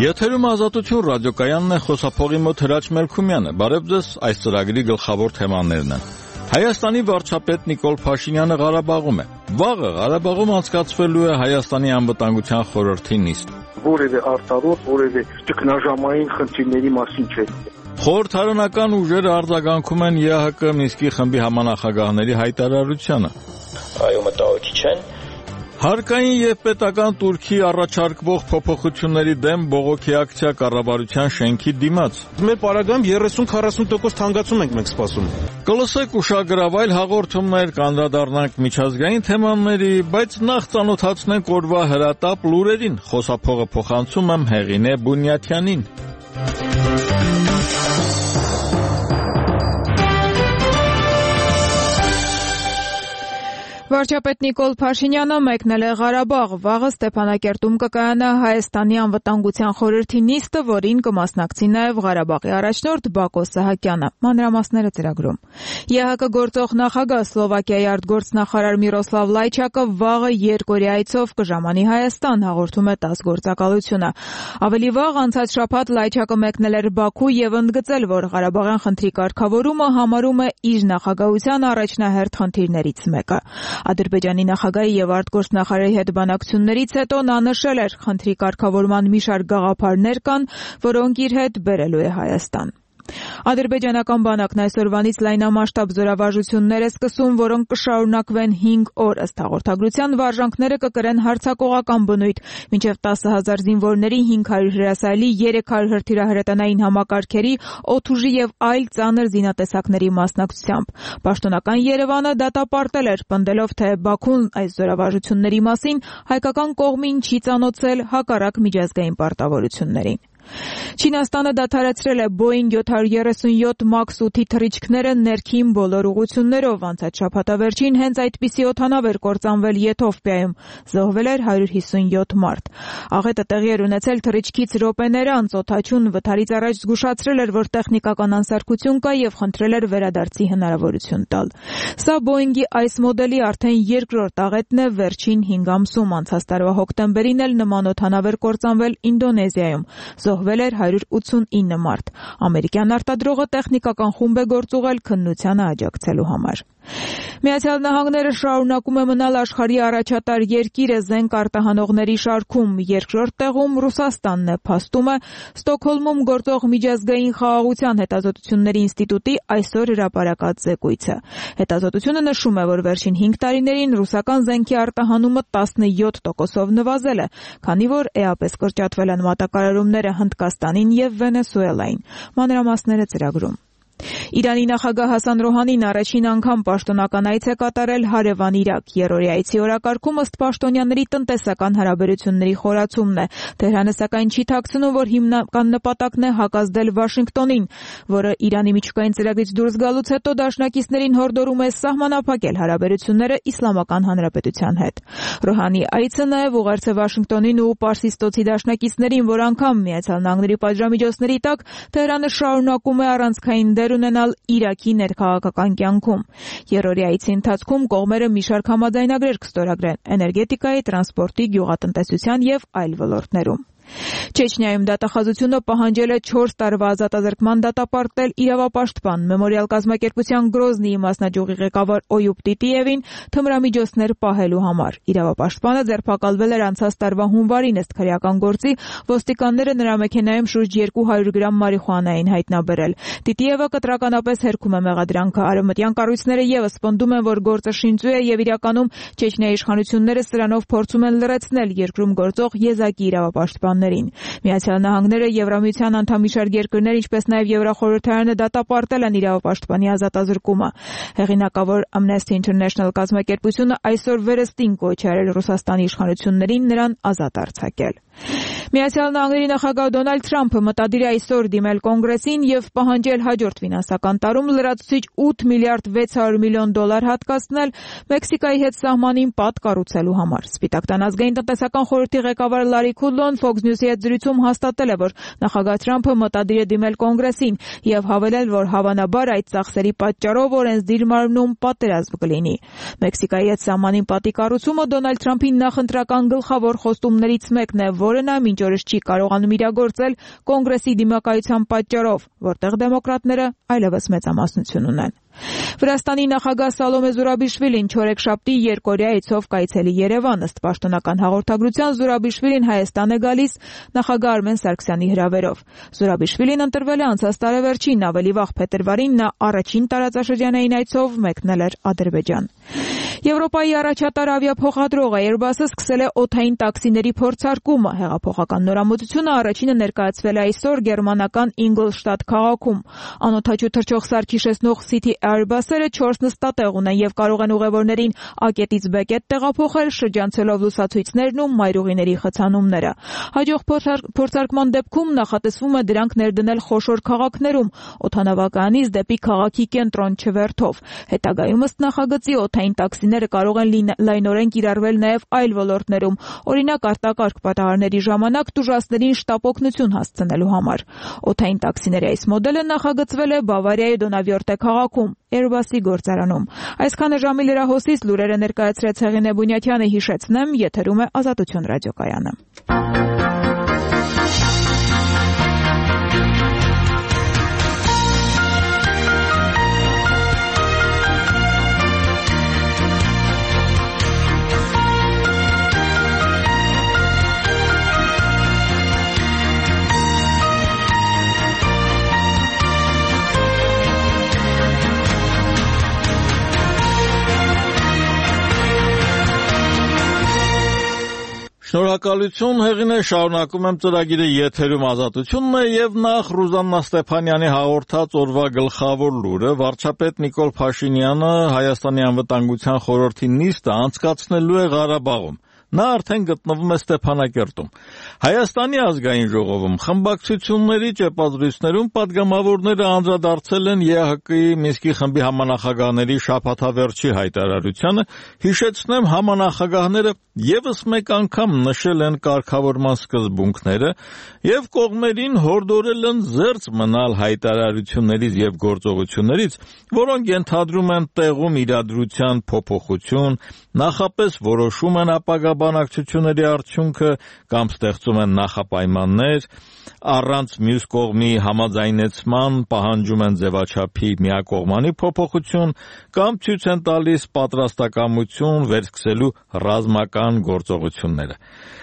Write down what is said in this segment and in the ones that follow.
Եթերում Ազատություն ռադիոկայանն է, խոսափողի մոտ Հրաչ Մելքումյանը։ Բարև ձեզ, այս ծրագրի գլխավոր թեմաներն են։ Հայաստանի վարչապետ Նիկոլ Փաշինյանը Ղարաբաղում է։ Վաղը Ղարաբաղում անցկացվելու է Հայաստանի անվտանգության խորհրդի նիստ։ Որևէ արտարոց, որևէ ճգնաժամային խնդիրների մասին չէ։ Խորհրդարանական ուժերը արձագանքում են ԵԱՀԿ Մինսկի խմբի համանախագահների հայտարարությանը։ Այո, մտահոգիչ չեն։ Հարկային եւ պետական Տուրքի առաջարկվող փոփոխությունների դեմ բողոքի ակցիա կառավարության շենքի դիմաց։ Մեր պարագայում 30-40% թանկացում ենք մենք սպասում։ Կլսեք ուշագրավայր հաղորդումներ, կանդրադառնանք միջազգային թեմաների, բայց նախ ծանոթացնենք օրվա հրատապ լուրերին։ Խոսափողը փոխանցում եմ Հեղինե Բունյաթյանին։ Վարչապետ Նիկոլ Փաշինյանը մեկնել է Ղարաբաղ։ Վաղը Ստեփանակերտում կկայանա Հայաստանի անվտանգության խորհրդի նիստը, որին կմասնակցի նաև Ղարաբաղի առաջնորդ Բակո Սահակյանը։ Մանրամասները ծրագրում։ ԵԱՀԿ գործող նախագահ Սլովակիայի արտգործնախարար Միրոսլավ Լայչակը վաղը երկօրյա այցով կժամանի Հայաստան, հաղորդում է ՏԱՍՍ գործակալությունը։ Ավելի վաղ անցած շաբաթ Լայչակը մեկնել էր Բաքու եւ ընդգծել, որ Ղարաբաղյան խնդրի կարգավորումը համարում է իր նախագահության առաջնահերթ խնդիրներից մեկը։ Ադրբեջանի նախագահի եւ արտգործնախարարի հետ բանակցություններից հետո նա նշել էր, խնդրի կարգավորման մի շարք գաղափարներ կան, որոնք իր հետ բերելու է Հայաստան։ Ադրբեջանական բանակն այսօրվանից լայնամասշտաբ զորավարժություններ է սկսում, որոնք կշարունակվեն 5 օր, ըստ հաղորդագրության վարժանքները կկրեն հարձակողական բնույթ, մինչև 10,000 զինվորների, 500 հրասայլի, 300 հրթիռահրետանային համակարգերի, օդուժի եւ այլ ծանր զինատեսակների մասնակցությամբ։ Պաշտոնական Երևանը դատապարտել էր, պնդելով, թե Բաքուն այս զորավարժությունների մասին հայկական կողմին չի ծանոթել, հակառակ միջազգային պարտավորություններին։ Չինաստանը դադարեցրել է Boeing 737 MAX 8-ի թռիչքները ներքին բոլոր ուղղություններով։ Անցած շաբաթավերջին հենց այդպիսի օդանավ էր կործանվել Եթովպիայում, զոհվել էր 157 մարդ։ Աղետը տեղի էր ունեցել թռիչքից րոպեներ անց, օդաչուն վթարից առաջ զգուշացրել էր, որ տեխնիկական անսարքություն կա եւ խնդրել էր վերադարձի հնարավորություն տալ։ Սա Boeing-ի այս մոդելի արդեն երկրորդ աղետն է վերջին 5 ամսում։ Անցած տարվա հոկտեմբերին էլ նման օդանավ էր կործանվել Ինդոնեզիայում, զոհվել էր 189 մարդ։ Ամերիկյան արտադրողը տեխնիկական խումբ է գործուղել քննությանը աջակցելու համար։ Միացյալ Նահանգները շարունակում է մնալ աշխարհի առաջատար երկիրը զենք արտահանողների շարքում։ Երկրորդ տեղում Ռուսաստանն է, փաստում է Ստոկհոլմում գործող միջազգային խաղաղության հետազոտությունների ինստիտուտի այսօր հրապարակած զեկույցը։ Հետազոտությունը նշում է, որ վերջին 5 տարիներին ռուսական զենքի արտահանումը 17%-ով նվազել է, քանի որ էապես կրճատվել են մատակարարումները Հնդկաստանին եւ Վենեսուելային։ Մանրամասները ծրագրում։ Իրանի նախագահ Հասան Ռոհանին առաջին անգամ պաշտոնական այց է կատարել հարևան Իրաք։ Երրորդի այցի օրակարգում ըստ պաշտոնյաների տնտեսական հարաբերությունների խորացումն է։ Թեհրանը սակայն չի թաքցնում, որ հիմնական նպատակն է հակազդել Վաշինգտոնին, որը Իրանի միջուկային ծրագրից դուրս գալուց հետո դաշնակիցներին հորդորում է սահմանափակել հարաբերությունները Իսլամական Հանրապետության հետ։ Ռոհանի այցը նաև ուղերձ է Վաշինգտոնին ու Պարսիստոցի դաշնակիցներին, որ անգամ Միացյալ Նահանգների պատժամիջոցների տակ Թեհրանը շարունակում է առանցքային դեր ունենալ Իրաքի ներքաղաքական կյանքում։ Երրորդի այցի ընթացքում կողմերը մի շարք համաձայնագրեր կստորագրեն էներգետիկայի, տրանսպորտի, գյուղատնտեսության եւ այլ ոլորտներում։ Չեչնիայում դատախազությունը պահանջել է 4 տարվա ազատազրկման դատապարտել իրավապաշտպան Մեմորիալ կազմակերպության Գրոզնիի մասնաճյուղի ղեկավար Օյուբ Տիտիևին թմրամիջոցներ պահելու համար։ Իրավապաշտպանը ձերբակալվել էր անցած տարվա հունվարին, ըստ քրեական գործի ոստիկանները նրա մեքենայում շուրջ 200 գրամ մարիխուանա էին հայտնաբերել։ Տիտիևը կտրականապես հերքում է մեղադրանքը։ Արևմտյան կառույցները եւս պնդում են, որ գործը շինծու է եւ իրականում Չեչնիայի իշխանությունները սրանով փորձում են լրացնել երկրում գործող եզակի իրավապաշտպան։ Միացյալ Նահանգները, Եվրամիության անդամ մի շարք երկրներ, ինչպես նաև Եվրախորհրդարանը դատապարտել են իրավապաշտպանի ազատազրկումը։ Հեղինակավոր Amnesty International կազմակերպությունը այսօր վերստին կոչ է արել Ռուսաստանի իշխանություններին նրան ազատ արձակել։ Միացյալ Նահանգների նախագահ Դոնալդ Թրամփը մտադիր է այսօր դիմել կոնգրեսին եւ պահանջել հաջորդ ֆինանսական տարում լրացուցիչ 8 միլիարդ 600 միլիոն դոլար հատկացնել Մեքսիկայի հետ սահմանին պատ կառուցելու համար։ Սպիտակ տան ազգային տնտեսական խորհրդի ղեկավար Լարի Քուդլոն Fox News-ի հետ զրույցում հաստատել է, որ նախագահ Թրամփը մտադիր է դիմել կոնգրեսին եւ հավելել, որ հավանաբար այդ ծախսերի պատճառով օրենսդիր մարմնում պատերազմ կլինի։ Մեքսիկայի հետ սահմանին պատի կառուցումը Դոնալդ Թրամփի նախընտրական գլխավոր խոստումներից մեկն է, որը նա մինչ լուրջ օրս չի կարողանում իրագործել կոնգրեսի դիմակայության պատճառով, որտեղ դեմոկրատները այլևս մեծամասնություն ունեն։ Վրաստանի նախագահ Սալոմե Զուրաբիշվիլին չորեքշաբթի երկօրյա այցով կայցելի Երևան, ըստ պաշտոնական հաղորդագրության Զուրաբիշվիլին Հայաստան է գալիս նախագահ Արմեն Սարգսյանի հրավերով։ Զուրաբիշվիլին ընտրվել է անցած տարեվերջին, ավելի վաղ փետրվարին նա առաջին տարածաշրջանային այցով մեկնել էր Ադրբեջան։ Եվրոպայի առաջատար ավիափոխադրող Airbus-ը սկսել է օդային տաքսիների փորձարկումը։ Հեղափոխական նորամուծությունը առաջինը ներկայացվել է այսօր գերմանական Ինգոլշտադտ քաղաքում։ Անօդաչու թռչող սարք հիշեցնող City Airbus-երը 4 նստատեղ ունեն եւ կարող են ուղևորներին A կետից B կետ տեղափոխել, շրջանցելով լուսացույցներն ու մայրուղիների խցանումները։ Հաջող փորձարկման դեպքում նախատեսվում է դրանք ներդնել խոշոր քաղաքներում, օդանավականից դեպի քաղաքի կենտրոն չվերթով։ Հետագայում ըստ նախագծի օդային տաքսիները կարող են լայնորեն կիրառվել նաև այլ ոլորտներում, օրինակ արտակարգ պատահարների ժամանակ տուժածներին շտապ օգնություն հասցնելու համար։ Օդային տաքսիների այս մոդելը նախագծվել է Բավարիայի Դոնավյորտե քաղաքում, Airbus-ի գործարանում։ Այսքանը ժամի լրահոսից լուրերը ներկայացրեց Հեղինե Բունյաթյանը, հիշեցնեմ, եթերում է Ազատություն ռադիոկայանը։ Շնորհակալություն, Հեղինե, շարունակում եմ ծրագիրը, եթերում Ազատությունն է եւ նախ Ռուզաննա Ստեփանյանի հաղորդած օրվա գլխավոր լուրը։ Վարչապետ Նիկոլ Փաշինյանը Հայաստանի անվտանգության խորհրդի նիստը անցկացնելու է Ղարաբաղում։ Նա արդեն գտնվում է Ստեփանակերտում։ Հայաստանի ազգային ժողովում խմբակցությունների ճեպազրույցներում պատգամավորները անդրադարձել են ԵԱՀԿ-ի Մինսկի խմբի համանախագահների շաբաթավերջի հայտարարությանը, հիշեցնեմ, համանախագահները եւս մեկ անգամ նշել են կարգավորման սկզբունքները եւ կողմերին հորդորել են զերծ մնալ հայտարարություններից եւ գործողություններից, որոնք ենթադրում են տեղում իրադրության փոփոխություն, նախապես որոշում են ապագա բանակցությունների արդյունքը կամ ստեղծում են նախապայմաններ, առանց մյուս կողմի համաձայնեցման պահանջում են ձևաչափի միակողմանի փոփոխություն կամ ցույց են տալիս պատրաստակամություն վերսկսելու ռազմական գործողությունները։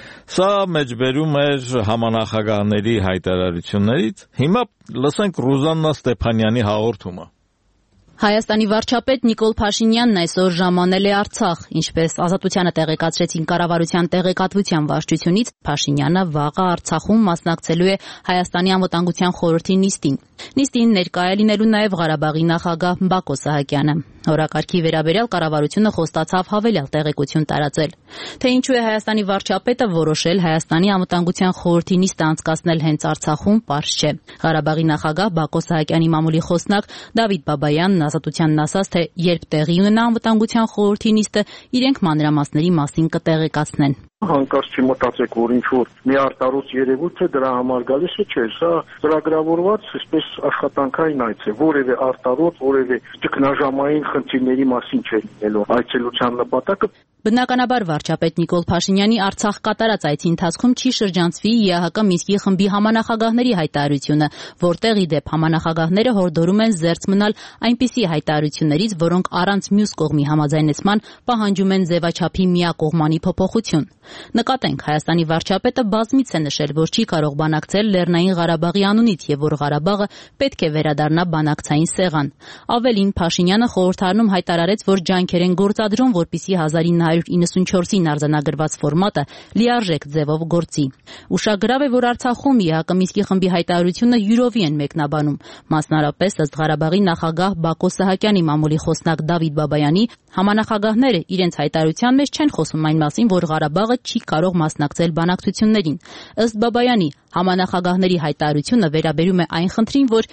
Սա մեջբերում էր համանախագահների հայտարարություններից։ Հիմա լսենք Ռուզաննա Ստեփանյանի հաղորդումը։ Հայաստանի վարչապետ Նիկոլ Փաշինյանն այսօր ժամանել է Արցախ, ինչպես Ազատությանը տեղեկացրեցին կառավարության տեղեկատվության վարչությունից, Փաշինյանը վաղը Արցախում մասնակցելու է Հայաստանի անվտանգության խորհրդի նիստին։ Նիստին ներկա է լինելու նաև Ղարաբաղի նախագահ Բակո Սահակյանը։ Օրակարգի վերաբերյալ կառավարությունը խոստացավ հավելյալ տեղեկություն տարածել։ Թե ինչու է Հայաստանի վարչապետը որոշել Հայաստանի անվտանգության խորհրդի նիստը անցկացնել հենց Արցախում, պարզ չէ։ Ղարաբաղի նախագահ Բակո Սահակյանի մամուլի խոսնակ Դավիթ Բաբայանն Ազատությանն ասաց, թե երբ տեղի ունենա անվտանգության խորհրդի նիստը, իրենք մանրամասների մասին կտեղեկացնեն։ Հանկարծ չմտածեք, որ ինչ-որ մի արտարոց երևույթ է դրա համար գալիս է, չէ, սա ծրագրավորված այսպես աշխատանքային այց է, որևէ արտարոց, որևէ ճգնաժամային խնդիրների մասին չէ լինելու այցելության նպատակը։ Բնականաբար վարչապետ Նիկոլ Փաշինյանի Արցախ կատարած այցի ընթացքում չի շրջանցվի ԵԱՀԿ Մինսկի խմբի համանախագահների հայտարարությունը, որտեղ ի դեպ համանախագահները հորդորում են զերծ մնալ այնպիսի հայտարարություններից, որոնք առանց մյուս կողմի համաձայնեցման պահանջում են ձևաչափի միակողմանի փոփոխություն։ Նկատենք, Հայաստանի վարչապետը բազմից է նշել, որ չի կարող բանակցել Լեռնային Ղարաբաղի անունից եւ որ Ղարաբաղը պետք է վերադառնա բանակցային սեղան։ Ավելին, Փաշինյանը խորհրդարանում հայտարարեց, որ ջանքեր են գործադրում, որպեսզի 1994-ին արձանագրված ֆորմատը լիարժեք ձևով գործի։ Ուշագրավ է, որ Արցախում ԵԱՀԿ Մինսկի խմբի հայտարարությունը յուրովի են մեկնաբանում։ Մասնարարպես ըստ Ղարաբաղի նախագահ Բակո Սահակյանի մամուլի խոսնակ Դավիթ Բաբայանի, համանախագահները իրենց հայտարարության մեջ չեն խոսում այն մասին, որ Ղարաբաղը չի կարող մասնակցել բանակցություններին։ Ըստ Բաբայանի, համանախագահների հայտարարությունը վերաբերում է այն խնդրին, որ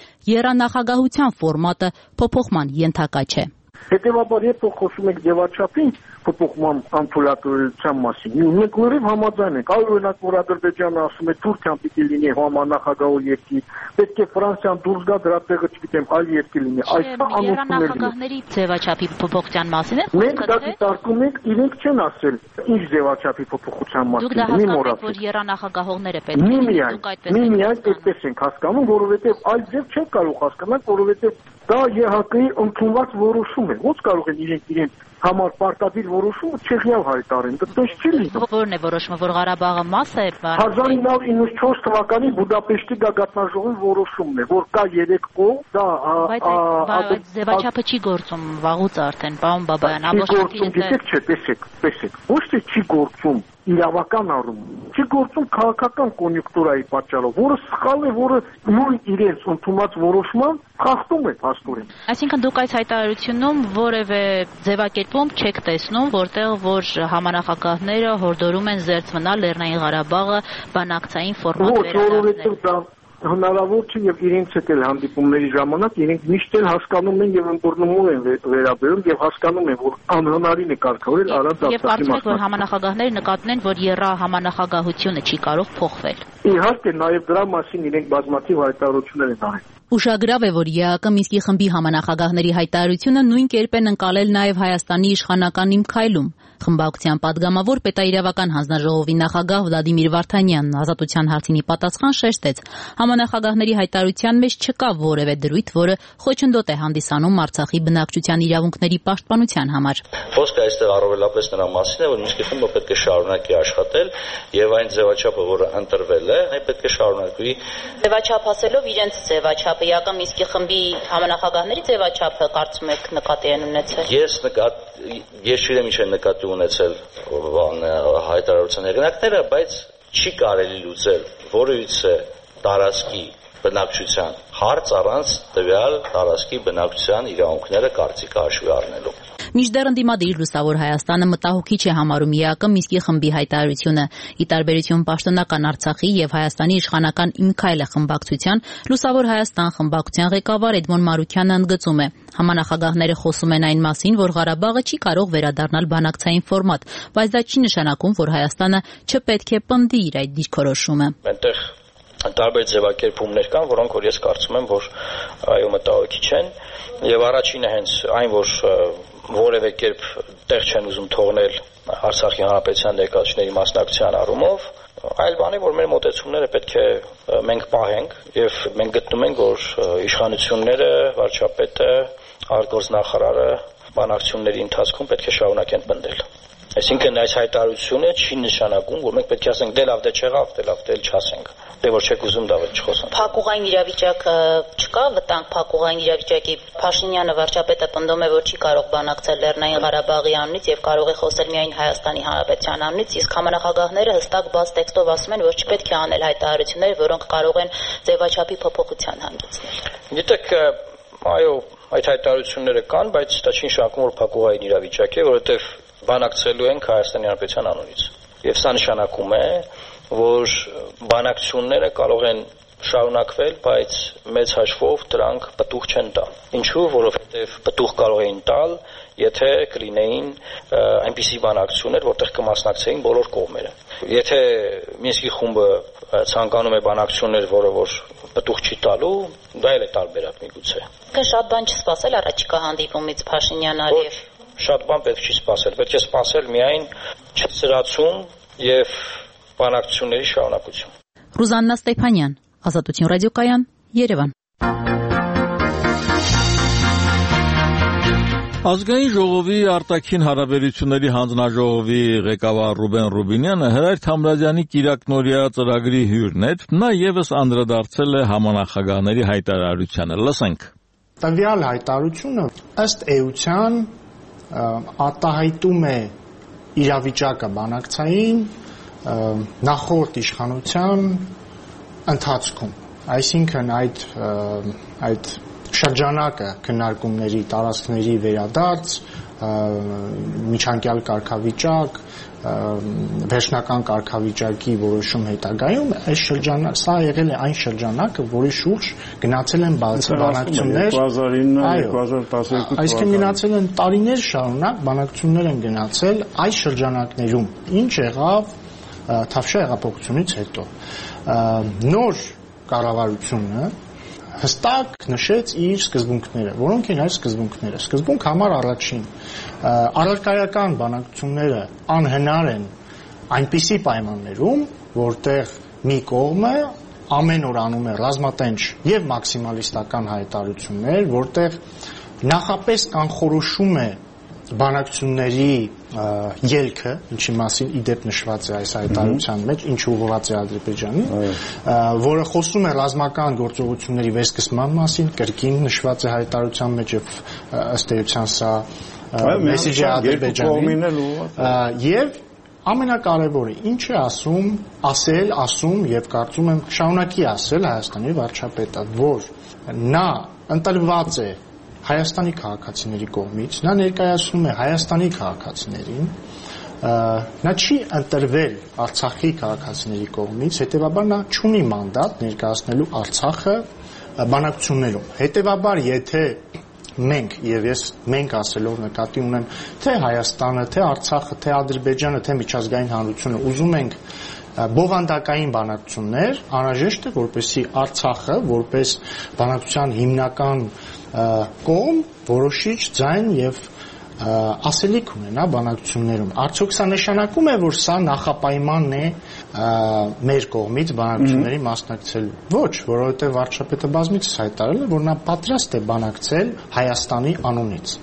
եռանախագահության ֆորմատը փոփոխման ենթակա չէ։ Հետևաբար, երբ խոսում եք ձևաչափին, փոփոխման անթույլատվության մասին։ Մենք լրիվ համաձայն ենք։ Օրինակ, որ Ադրբեջանը ասում է Թուրքիան պիտի լինի համանախագահող երկիր, պետք է Ֆրանսիան դուրս գա դրա տեղը, չգիտեմ, այլ երկիր լինի։ Այս նախագահների ձևաչափի փոփոխության մասին է խոսքը։ Մենք դա դիտարկում ենք, իրենք չեն ասել ինչ ձևաչափի փոփոխության մասին։ Դուք դա հասկանում եք, որ երանախագահողները պետք է միմիայն այդպես ենք հասկանում, որովհետև այլ ձև չեն կարող հասկանալ, որովհետև դա ԵՀԿ-ի ընդունված որոշում է։ Ոնց կարող են իրենք համար պարտադիր որոշումը չեղյալ հայտարարեն։ Դա դες չի լինի։ Որն է որոշումը, որ Ղարաբաղը մաս է։ 1994 թվականի Բուդապեշտի գագաթնաժողովի որոշումն է, որ կա 3 կողմ, դա բայց ձևաչափը չի գործում վաղուց արդեն, պարոն Բաբայան, տեսեք, ոչ թե չի գործում իրավական առումով, չի գործում քաղաքական կոնյունկտուրայի պատճառով, որը սխալ է, որը նույն իրենց ընդունած որոշման խախտում է փաստորեն։ Այսինքն դուք այս հայտարարությունում որևէ ձևակերպում չեք տեսնում, որտեղ որ համանախագահները հորդորում են զերծ մնալ Լեռնային Ղարաբաղը բանակցային ֆորմատ վերադառնել։ Հնարավոր չէ եւ իրենց հետ էլ հանդիպումների ժամանակ իրենք միշտ էլ հասկանում են եւ ըմբռնումով են վերաբերում եւ հասկանում են, որ անհնարին է կարգավորել առանց դասակի։ Եվ կարծում եք, որ համանախագահները նկատեն, որ համանախագահությունը չի կարող փոխվել։ Իհարկե, նաեւ դրա մասին իրենք բազմաթիվ հայտարարություններ են արել։ Ուշագրավ է, որ ԵԱԿ Մինսկի խմբի համանախագահների հայտարարությունը նույն կերպ են ընկալել նաև Հայաստանի իշխանական Իմ քայլում։ Խմբակցության падգամավոր պետաիրավական հանձնաժողովի նախագահ Վլադիմիր Վարդանյանն ազատության հարցինի պատասխան շեշտեց. համանախագահների հայտարարության մեջ չկա որևէ դրույթ, որը խոչընդոտ է հանդիսանում Արցախի բնակչության իրավունքների պաշտպանության համար։ Խոսքը այստեղ առավելապես նրա մասին է, որ Մինսկի խումբը պետք է շարունակի աշխատել եւ այն ձևաչափը, որը ընտրվել է, այն պետք է շարունակվի։ Ձևաչափ ասելով իրենց ձևաչափը ԵԱԿ Մինսկի խմբի համանախագահների ձևաչափը կարծում եք նկատի են ունեցել։ Ես չգիտեմ ինչ են նկատի ունեցել հայտարարության հեղինակները, բայց չի կարելի լուծել որևիցե տարածքի բնակչության հարց առանց տվյալ տարածքի բնակչության իրավունքները կարծիքը հաշվի առնելու։ Մինչդեռ ընդդիմադիր Լուսավոր Հայաստանը մտահոգիչ է համարում ԵԱԿ Մինսկի խմբի հայտարարությունը։ Ի տարբերություն պաշտոնական Արցախի եւ Հայաստանի իշխանական Իմ քայլը խմբակցության, Լուսավոր Հայաստան խմբակցության ղեկավար Էդմոն Մարուկյանը ընդգծում է. համանախագահները խոսում են այն մասին, որ Ղարաբաղը չի կարող վերադառնալ բանակցային ֆորմատ, բայց դա չի նշանակում, որ Հայաստանը չպետք է պնդի իր այդ դիրքորոշումը։ Այնտեղ տարբեր ձևակերպումներ կան, որոնք որ ես կարծում եմ, որ այո մտահոգիչ են, եւ առաջինը հենց այն, որ որևէ կերպ տեղ չեն ուզում թողնել Արցախի հանրապետության ներկայացուցիչների մասնակցության առումով, այլ բան է, որ մեր մոտեցումները պետք է մենք պահենք եւ մենք գտնում ենք, որ իշխանությունները, վարչապետը, արտգործնախարարը բանակցությունների ընթացքում պետք է շարունակեն պնդել։ Այսինքն այս հայտարարությունը չի նշանակում, որ մենք պետք է ասենք դե լավ, դե չեղավ, դե լավ, դե չասենք։ Դե որ չեք ուզում դա չխոսանք։ Փակուղային իրավիճակը չկա, վտանգ փակուղային իրավիճակի Փաշինյանը վարչապետը պնդում է, որ չի կարող բանակցել Լեռնային Ղարաբաղի անունից եւ կարող է խոսել միայն Հայաստանի Հանրապետության անունից, իսկ համանախագահները հստակ բաց տեքստով ասում են, որ չպետք է անել հայտարարություններ, որոնք կարող են ձևաչափի փոփոխության հանգեցնել։ Գիտեք, այո, այդ հայտարարությունները կան, բայց դա չի նշանակում, որ փակուղային իրավիճակ է, որովհետեւ բանակցելու ենք Հայաստանի Հանրապետության անունից։ Եվ սա նշանակում է, որ բանակցությունները կարող են շարունակվել, բայց մեծ հաշվով դրանք պտուղ չեն տա։ Ինչու՞, որովհետև պտուղ կարող էին տալ, եթե կլինեին այնպիսի բանակցություններ, որտեղ կմասնակցեին բոլոր կողմերը։ Եթե Մինսկի խումբը ցանկանում է բանակցություններ, որը որ պտուղ չի տալու, դա էլ է տարբերակ միգուցե։ Շատ բան չսպասել առաջիկա հանդիպումից Փաշինյան-Ալիև։ Շատ բան պետք չի սպասել, պետք է սպասել միայն չսրացում եւ բանակցությունների շարունակություն։ Ռուզաննա Ստեփանյան, Ազատություն ռադիոկայան, Երևան։ Ազգային ժողովի արտաքին հարաբերությունների հանձնաժողովի ղեկավար Ռուբեն Ռուբինյանը Հրայր Թամրազյանի կիրակնօրյա ծրագրի հյուրն էր, նա եւս անդրադարձել է համանախագահների հայտարարությանը։ Լսենք։ Տվյալ հայտարարությունը ըստ էության արտահայտում է իրավիճակը բանակցային նախորդ իշխանության ընթացքում, այսինքն այդ շրջանակը քննարկումների տարածքների վերադարձ, միջանկյալ կարգավիճակ, վերջնական կարգավիճակի որոշում հետագայում սա եղել է այն շրջանակը, որի շուրջ գնացել են բանակցություններ 2009-2012 այսինքն գնացել են տարիներ շարունակ բանակցություններ են գնացել այս շրջանակներում ինչ եղավ Թավշյա հեղափոխությունից հետո նոր կառավարությունը հստակ նշեց իր սկզբունքները, որոնք են այս սկզբունքները։ Սկզբունք համար առաջին առարկայական բանակցությունները անհնար են այնպիսի պայմաններում, որտեղ մի կողմը ամեն օր անում է ռազմատենչ եւ մաքսիմալիստական հայտարարություններ, որտեղ նախապես կանխորոշում է բանակցությունների ելքը, ինչի մասին իդեպ նշված է այս հայտարարության մեջ, ինչ ուղղված է Ադրբեջանին, որը խոսում է ռազմական գործողությունների վերսկսման մասին, կրկին նշված է հայտարարության մեջ եւ ըստ էության սա մեսիջ է Ադրբեջանին եւ ամենակարևորը ինչ է ասում եւ կարծում եմ շարունակի ասել Հայաստանի վարչապետը, որ նա ընտրված է Հայաստանի քաղաքացիների կողմից, նա ներկայացնում է Հայաստանի քաղաքացիներին, նա չի ընտրվել Արցախի քաղաքացիների կողմից, հետևաբար նա չունի մանդատ ներկայացնելու Արցախը բանակցություններում։ Հետևաբար, եթե մենք ասելով նկատի ունեմ, թե Հայաստանը, թե Արցախը, թե Ադրբեջանը, թե միջազգային հանրությունը ուզում ենք բովանդակային բանակցություններ, անհրաժեշտ է, որպեսզի Արցախը որպես բանակցության հիմնական կողմ որոշիչ ձայն եւ ասելիք ունենա բանակցություններում։ Արդյոք սա նշանակում է, որ սա նախապայմանն է մեր կողմից բանակցությունների մասնակցելու։ Ոչ, որովհետեւ վարչապետը բազմիցս հայտարարել է, որ նա պատրաստ է բանակցել Հայաստանի անունից։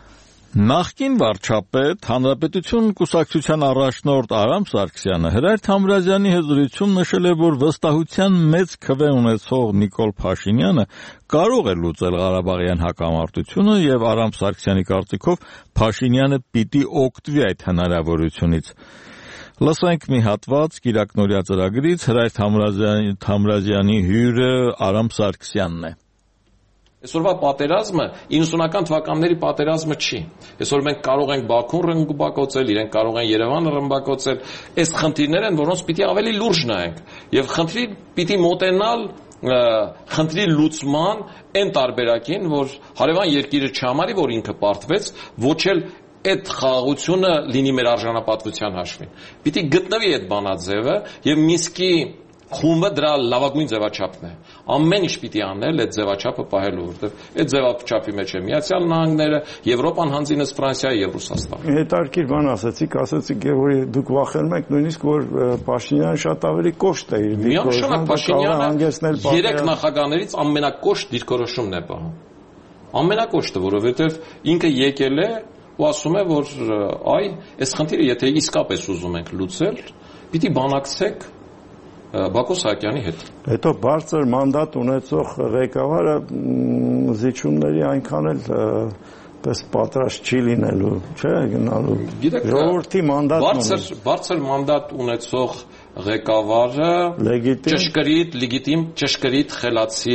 Նախկին վարչապետ Հանրապետություն կուսակցության առաջնորդ Արամ Սարգսյանը Հրայր Թամրազյանի հետ զրույցում նշել է, որ վստահության մեծ քվե ունեցող Նիկոլ Փաշինյանը կարող է լուծել Ղարաբաղյան հակամարտությունը եւ Արամ Սարգսյանի կարծիքով Փաշինյանը պիտի օգտվի այդ հնարավորությունից։ Լսենք մի հատված Կիրակնորիա ծրագրից Հրայր Թամրազյանի հյուրը Արամ Սարգսյանն է։ Այսօրվա պատերազմը 90-ական թվականների պատերազմը չի։ Այսօր մենք կարող ենք Բաքուն ռմբակոծել, իրենք կարող են Երևանը ռմբակոծել։ Այս խնդիրներ են, որոնց պիտի ավելի լուրջ նայենք։ Եվ խնդրի պիտի մոտենալ խնդրի լուծման այն տարբերակին, որ հարևան երկիրը չհամարի, որ ինքը պարտվեց, ոչ էլ այդ խաղաղությունը լինի մեր արժանապատվության հաշվին։ Պիտի գտնվի այդ բանաձևը եւ Մինսկի խումբը դրա լավագույն ձևաչափն է։ Ամեն ինչ պիտի անել այդ ձևաչափը պահելու, որովհետև այդ ձևաչափի մեջ է Միացյալ Նահանգները, Եվրոպան հանձինս Ֆրանսիա եւ Ռուսաստանը։ Հետարքիր բան ասացիք, որ դուք վախենում եք նույնիսկ որ Փաշինյանը շատ ավելի կոշտ է իր դիրքորոշումը։ Փաշինյանը 3 նախագահներից ամենակոշտ դիրքորոշումն է պահում։ Ամենակոշտը, որովհետև ինքը եկել է ու ասում է, որ այս խնդիրը եթե իսկապես ուզում ենք լուծել, պիտի բանակցեք Բակո Սահակյանի հետ։ Հետո բարձր մանդատ ունեցող ղեկավարը զիջումների այնքան էլ պես պատրաստ չի լինելու, չէ, գնալու։ Ժողովրդի մանդատն բարձր մանդատ ունեցող ղեկավարը ճշգրիտ, լեգիտիմ, ճշգրիտ խելացի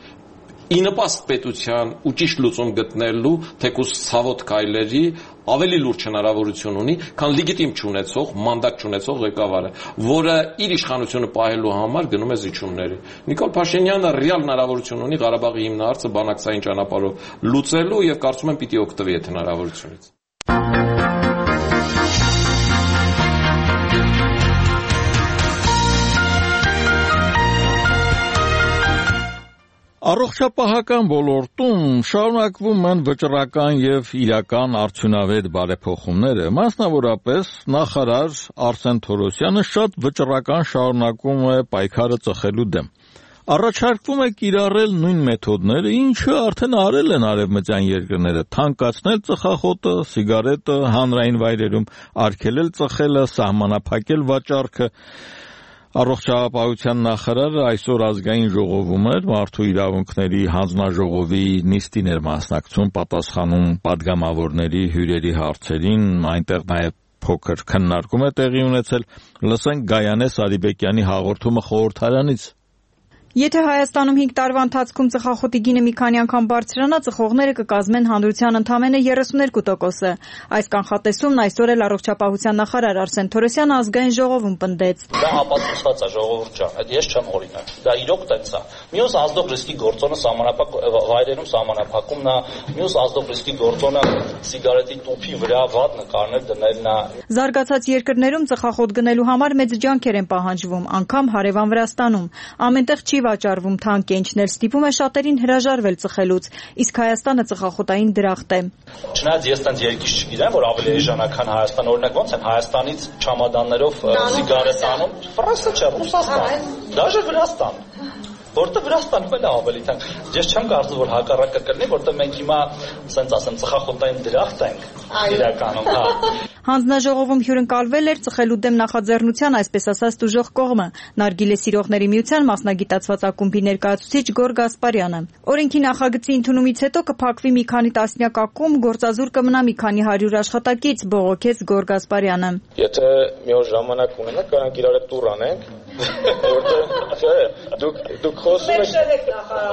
ինպաստ պետության ու ճիշտ լուծում գտնելու թեկուզ ցավոտ քայլերի ավելի լուրջ հնարավորություն ունի, քան լեգիտիմ չունեցող, մանդատ չունեցող ղեկավարը, որը իր իշխանությունը պահելու համար գնում է զիջումների։ Նիկոլ Փաշինյանը ռեալ հնարավորություն ունի Ղարաբաղի հիմնահարցը բանակցային ճանապարհով լուծելու եւ կարծում եմ պիտի օգտվի այդ հնարավորությունից։ Առողջապահական ոլորտում շարունակվում են վճռական եւ իրական արդյունավետ բարեփոխումները, մասնավորապես նախարար Արսեն Թորոսյանը շատ վճռական շարունակում է պայքարը ծխելու դեմ։ Առաջարկվում է կիրառել նույն մեթոդները, ինչը արդեն արել են արևմտյան երկրները՝ թանկացնել ծխախոտը, սիգարետը հանրային վայրերում, արգելել ծխելը, սահմանափակել վաճառքը։ Առողջապահության նախարարը այսօր ազգային ժողովում էր, մարդու իրավունքների հանձնաժողովի նիստին էր մասնակցում, պատասխանում պատգամավորների հյուրերի հարցերին, այնտեղ նաև փոքր քննարկում է տեղի ունեցել։ Լսենք Գայանե Սարիբեկյանի հաղորդումը խորհրդարանից։ Եթե Հայաստանում 5 տարվա ընթացքում ծխախոտի գինը մի քանի անգամ բարձրանա, ծխողները կկազմեն հանրության ընդամենը 32%-ը։ Այս կանխատեսումն այսօր էլ առողջապահության նախարար Արսեն Թորոսյանը ազգային ժողովում պնդեց։ Դա ապացուցված է, ժողովուրդ ջան, այդ ես չեմ օրինակ։ Դա իրոք տենց է։ Մյուս ազդող ռիսկի գործոնը սահմանափակ վայրերում սահմանափակումն է, մյուս ազդող ռիսկի գործոնը սիգարետի տուփի վրա վատ նկարներ դնելն է։ Զարգացած երկրներում ծխախոտ գնելու համար մեծ ջանքեր են պահանջվում, անգամ հարևան Վրաստանում։ Ամենտեղ չի վաճառվում թանկ կենչներ, ստիպում է շատերին հրաժարվել ծխելուց, իսկ Հայաստանը ծխախոտային դրախտ է։ Չնայած ես տենց երկիշ չգիտեմ, որ ավելի էժանական Հայաստան, օրինակ ոնց են Հայաստանից չամադաններով սիգարետ անում, Ֆրանսիա չէ, Ռուսաստան, դաժե Վրաստան։ Որտե Վրաստանում էլ ավելի թանկ։ Ես չեմ կարծում, որ հակառակը կլինի, որտե մենք հիմա, ասենց ասեմ, ծխախոտային դրախտ ենք իրականում, հա։ Հանձնաժողովում հյուրընկալվել էր ծխելու դեմ նախաձեռնության, այսպես ասած, տուժող կողմը, Նարգիլե սիրողների միության մասնագիտացված ակումբի ներկայացուցիչ Գոր Գասպարյանը։ Օրենքի նախագծի ընդունումից հետո կփակվի մի քանի տասնյակ ակումբ, գործազուրկ կմնա մի քանի 100 աշխատակից, բողոքեց Գոր Գասպարյանը։ Եթե մի օր ժամանակ ունենանք, կարանք իրար հետ տուր անենք, որտեղ չէ, դուք խոսում եք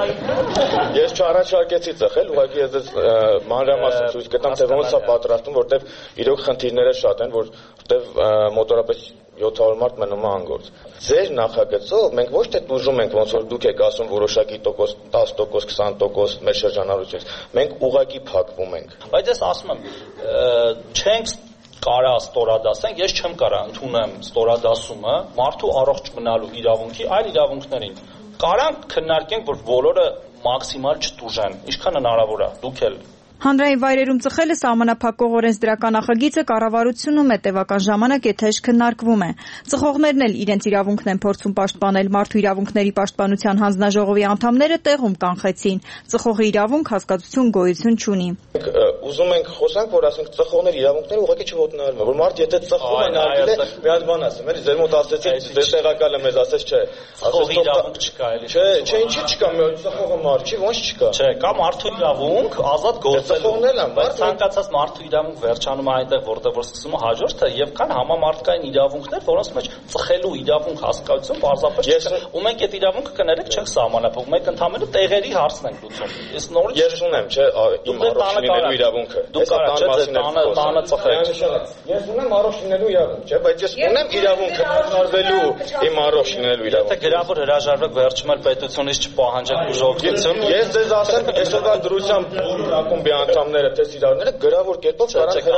Ես չառաջարկեցի ծխել, ուղղակի ես մանրամասն ցույց կտամ, թե ոնց է պատրաստում, որտեղ իրոք խնդիրները շատ են, որտեղ մոտորապես 700 մարդ մնում է անգործ։ Ձեր նախագծով մենք ոչ թե տուժում ենք, ոնց որ դուք եք ասում որոշակի տոկոս, 10%, 20% մեր շրջանառությունից, մենք ուղղակի փակվում ենք։ Բայց ես ասում եմ, չենք կարա ստորադասենք, ես չեմ կարա ընդունեմ ստորադասումը մարդու առողջ մնալու իրավունքի այլ իրավունքներին։ Կարանք քննարկենք, որ բոլորը մաքսիմալ չտուժեն, ինչքան հնարավոր է, դուք էլ Հանրային վայրերում ծխելը սահմանափակող օրենսդրական նախագիծը կառավարությունում է, տևական ժամանակ եթեշ քննարկվում է։ Ծխողներն էլ իրենց իրավունքն են փորձում պաշտպանել, մարդու իրավունքների պաշտպանության հանձնաժողովի անդամները տեղում կանխեցին։ Ծխողի իրավունք հասկացություն գոյություն չունի։ Ուզում ենք խոսանք, որ ասենք ծխողների իրավունքները ուղղակի չոտնահարվում, որ մարդ եթե ծխում է նարգիլե, մի հատ բան ասեմ, էլի ձեր մոտ ասեցիք, դե տեղակալը մեզ ասեց, չէ, ծխողի իրավունք չկա էլի։ Չէ, ինչի չկա, ծխողը մարդ չի, ոնց չկա։ Չէ, կա մարդու իրավունք ազատ ծխողներն են, բայց ցանկացած մարդու իրավունք վերջանում է այնտեղ, որտեղ որ սկսում է հաջորդը եւ կան համամարտկային իրավունքներ, որոնց մեջ ծխելու իրավունք հասկացություն պարզապես չկա։ Ու մենք այդ իրավունքը կներեք չենք սահմանափակում, մենք ընդհանրապես տեղերի հարցն ենք լուծում։ Ես նորից ես ունեմ, չէ, իմ առողջ լինելու իրավունքը։ Դուք կարաք տանը ծխեք։ Ես ունեմ առողջ լինելու իրավունք, չէ, բայց ես ունեմ իրավունքը հրաժարվելու իմ առողջ լինելու իրավունքը։ Եթե գրավոր հրաժարվեք վերջում էլ պետությունից չպահանջեք ուժողություն։ Ես ձեզ ասեմ, այսօրվա դրությամբ ակումբի անդամները թե սիրարները գրավոր կերպով կարող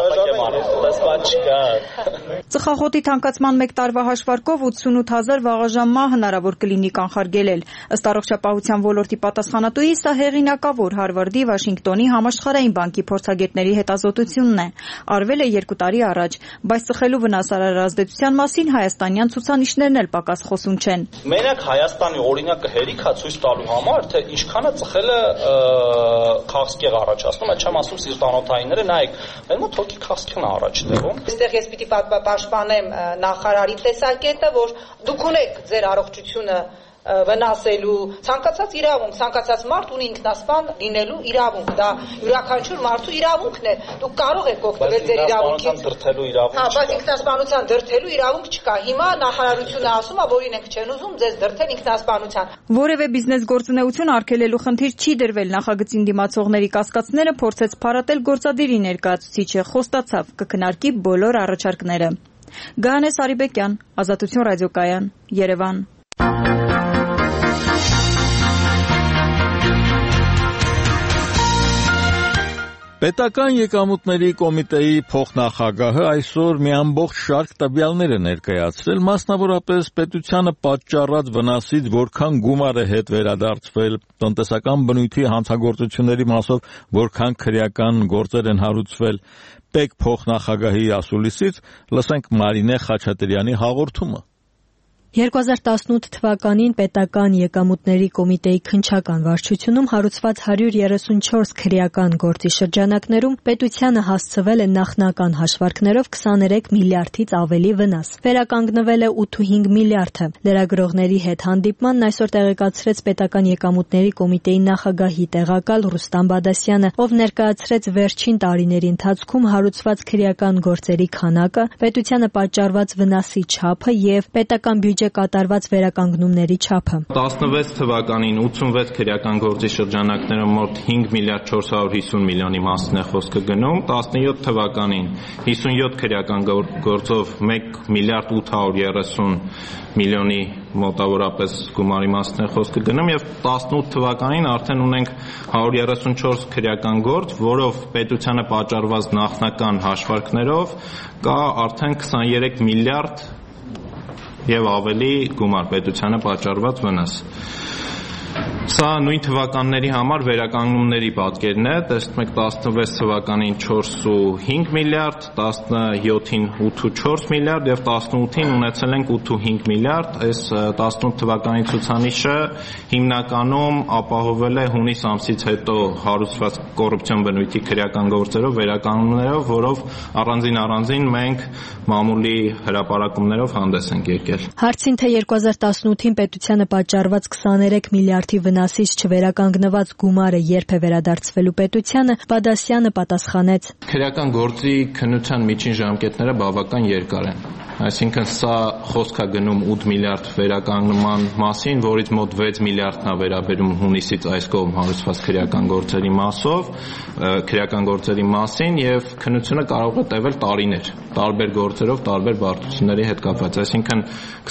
հրաժարվեն։ Ծխախոտի թանկացման 1 տարվա հաշվարկով 88000 վաղաժամ հնարավոր կլինի կանխարգելել։ Ըստ առողջապահության ոլորտի պատասխանատուի սա հեղինակավոր Հարվարդի, Վաշինգտոնի համաշխարհային բանկի փորձագետների հետազոտությունն է։ Արվել է 2 տարի առաջ, բայց ծխելու վնասարար ազդեցության մասին հայաստանյան ցուցանիշներն էլ պակաս խոսուն չեն։ Մենակ Հայաստանի օրինակը հերիք է ցույց տալու համար, թե ինչքան է ծխելը քաղցկեղ առաջացնում, այդ չեմ ասում սիրտանոթայինները, նայեք, մեր մոտ հոգի քաղցկեղն է առաջ տևում։ Այստեղ ես պիտի պաշտպանեմ նախարարի տեսակետը, որ դուք ունեք ձեր առողջությունը վնասելու ցանկացած իրավունք, ցանկացած մարդ ունի ինքնասպան լինելու իրավունք, դա յուրաքանչյուր մարդու իրավունքն է։ Դուք կարող եք օգտվել ձեր իրավունքից։ Դրթելու իրավունք չկա։ Հա, բայց ինքնասպանության դրթելու իրավունք չկա։ Հիմա նախարարությունը ասում է, որ իրենք չեն ուզում ձեզ դրթել ինքնասպանության։ Որևէ բիզնես գործունեություն արգելելու խնդիր չի դրվել, նախագծին դիմացողների կասկածները փորձեց փարատել գործադիրի ներկայացուցիչը, խոստացավ կքննարկի բոլոր առաջարկները։ Գայանե Սարիբեկյան, Ազատություն ռադիոկայան, Երևան։ Պետական եկամուտների կոմիտեի փոխնախագահը այսօր մի ամբողջ շարք տվյալներ է ներկայացրել, մասնավորապես պետությանը պատճառած վնասից որքան գումար է հետ վերադարձվել, տնտեսական բնույթի հանցագործությունների մասով որքան քրեական գործեր են հարուցվել։ Պետ փոխնախագահի ասուլիսից լսենք Մարինե Խաչատրյանի հաղորդումը։ 2018 թվականին պետական եկամուտների կոմիտեի քննչական վարչությունում հարուցված 134 քրեական գործի շրջանակներում պետությանը հասցվել է նախնական հաշվարկներով 23 միլիարդից ավելի վնաս։ Վերականգնվել է 8.5 միլիարդը։ Լրագրողների հետ հանդիպմանն այսօր տեղեկացրեց պետական եկամուտների կոմիտեի նախագահի տեղակալ Ռուստամ Բադասյանը, ով ներկայացրեց վերջին տարիների ընթացքում հարուցված քրեական գործերի քանակը, պետությանը պատճառված վնասի չափը եւ պետական շուրջ է կատարված վերականգնումների չափը։ 16 թվականին 86 քրեական գործի շրջանակներում մոտ 5 միլիարդ 450 միլիոնի մասին է խոսքը գնում, 17 թվականին 57 քրեական գործով 1 միլիարդ 830 միլիոնի մոտավորապես գումարի մասին է խոսքը գնում եւ 18 թվականին արդեն ունենք 134 քրեական գործ, որով պետությանը պատճառված նախնական հաշվարկներով կա արդեն 23 միլիարդ եւ ավելի գումար պետությանը պատճառված վնաս։ Սա նույն թվականների համար վերականգնումների պատկերն է, տեսնում եք 16 թվականին 4.5 միլիարդ, 17-ին 8.4 միլիարդ եւ 18-ին ունեցել ենք 8.5 միլիարդ, այս 18 թվականի ցուցանիշը հիմնականում ապահովել է հունիս ամսից հետո հարուցված կոռուպցիոն բնույթի քրեական գործերով, վերականգնումներով, որով առանձին մենք մամուլի հրապարակումներով հանդես ենք եկել։ Հարցին թե 2018-ին պետությանը պատճառված 23 միլիարդի վնասից չվերականգնված գումարը երբ է վերադարձվելու պետությանը, Բադասյանը պատասխանեց. Քրեական գործի քննության միջին ժամկետները բավական երկար են։ Այսինքն սա խոսք է գնում 8 միլիարդ վերականգնման մասին, որից մոտ 6 միլիարդն է վերաբերում հունիսից այս կողմ հարուցված քրեական գործերի մասով, քրեական գործերի մասին եւ քննությունը կարող է տևել տարիներ, տարբեր գործերով, տարբեր բարդությունների հետ կապված։ Այսինքն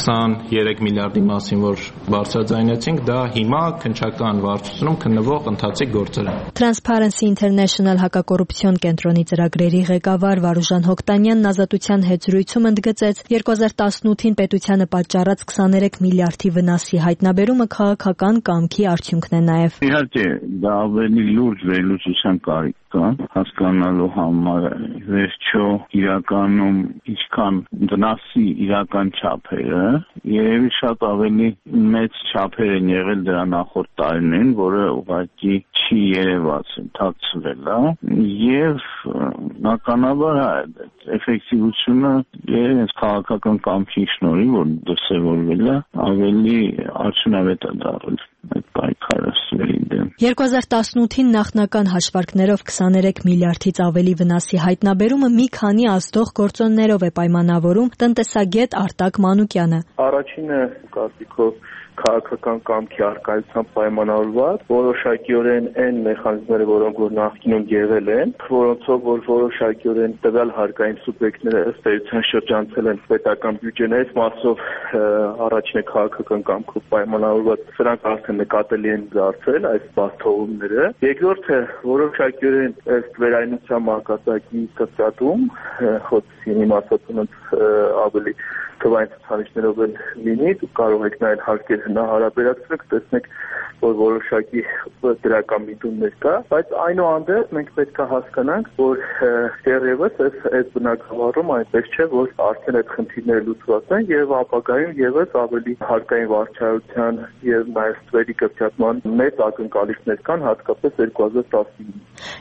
23 միլիարդի մասին, որ բարձրաձայնեցինք, դա հիմա քննչական վարչությունում քննվող ընթացիկ գործեր են։ Transparency International հակակոռուպցիոն կենտրոնի ծրագրերի ղեկավար Վարուժան Հոկտանյանն Ազատության հետ զրույցում ընդգծեց 2018-ին պետությանը պատճառած 23 միլիարդի վնասի հայտնաբերումը քաղաքական կամքի արդյունքն է նաև։ Իհարկե, դա ավելի լուրջ վերլուծության կարիք կա, հասկանալու համար վերջո իրականում ինչքան վնասի իրական չափերը, երևի շատ ավելի մեծ չափեր են եղել դրա նախորդ տարիներին, որը ուղղակի չի երևաց, ընդհանրացվել է, եւ բնականաբար էֆեկտիվությունը երևի քաղաքական կամքի շնորհիվ, որ դրսևորվել է, ավելի արդյունավետ է դառել այդ պայքարի դեմ։ 2018-ին նախնական հաշվարկներով 23 միլիարդից ավելի վնասի հայտնաբերումը մի քանի ազդող գործոններով է պայմանավորում տնտեսագետ Արտակ Մանուկյանը։ Առաջինը կարծիքով քաղաքական կամքի արկայությամբ պայմանավորված, որոշակիորեն այն մեխանիզմները, որոնք որ նախկինում եղել են, որոնցով որ որոշակիորեն տվյալ հարկային սուբյեկտները ըստ էության շրջանցել են պետական բյուջեներից, մասով առաջինը քաղաքական կամքով պայմանավորված, սրանք արդեն նկատելի են դարձել այս բացթողումները։ Երկրորդը որոշակիորեն ըստ վերայնության մակարդակի կրճատում, խոցին իմաստությունն ավելի թվային ցուցանիշներով էլ լինի, կարող եք նայել հարկեր հնարաբերացնեք, տեսնեք, որ որոշակի դրական միտումներ կա, բայց այնուհանդերձ մենք պետք է հասկանանք, որ դեռևս այս բնակավարում այնպես չէ, որ արդեն այդ խնդիրները լուծված են եւ ապագայում եւս ավելի հարկային վարչայության եւ նաեւ ստվերի կրճատման մեծ ակնկալիքներ կան, հատկապես 2019։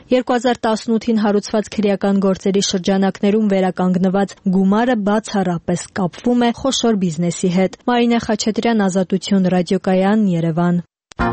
2018-ին հարուցված քրեական գործերի շրջանակներում վերականգնված գումարը բացառապես կապվում է խոշոր բիզնեսի հետ։ Մարինե Խաչատրյան, Ազատություն, ռադիոկայան, Երևան։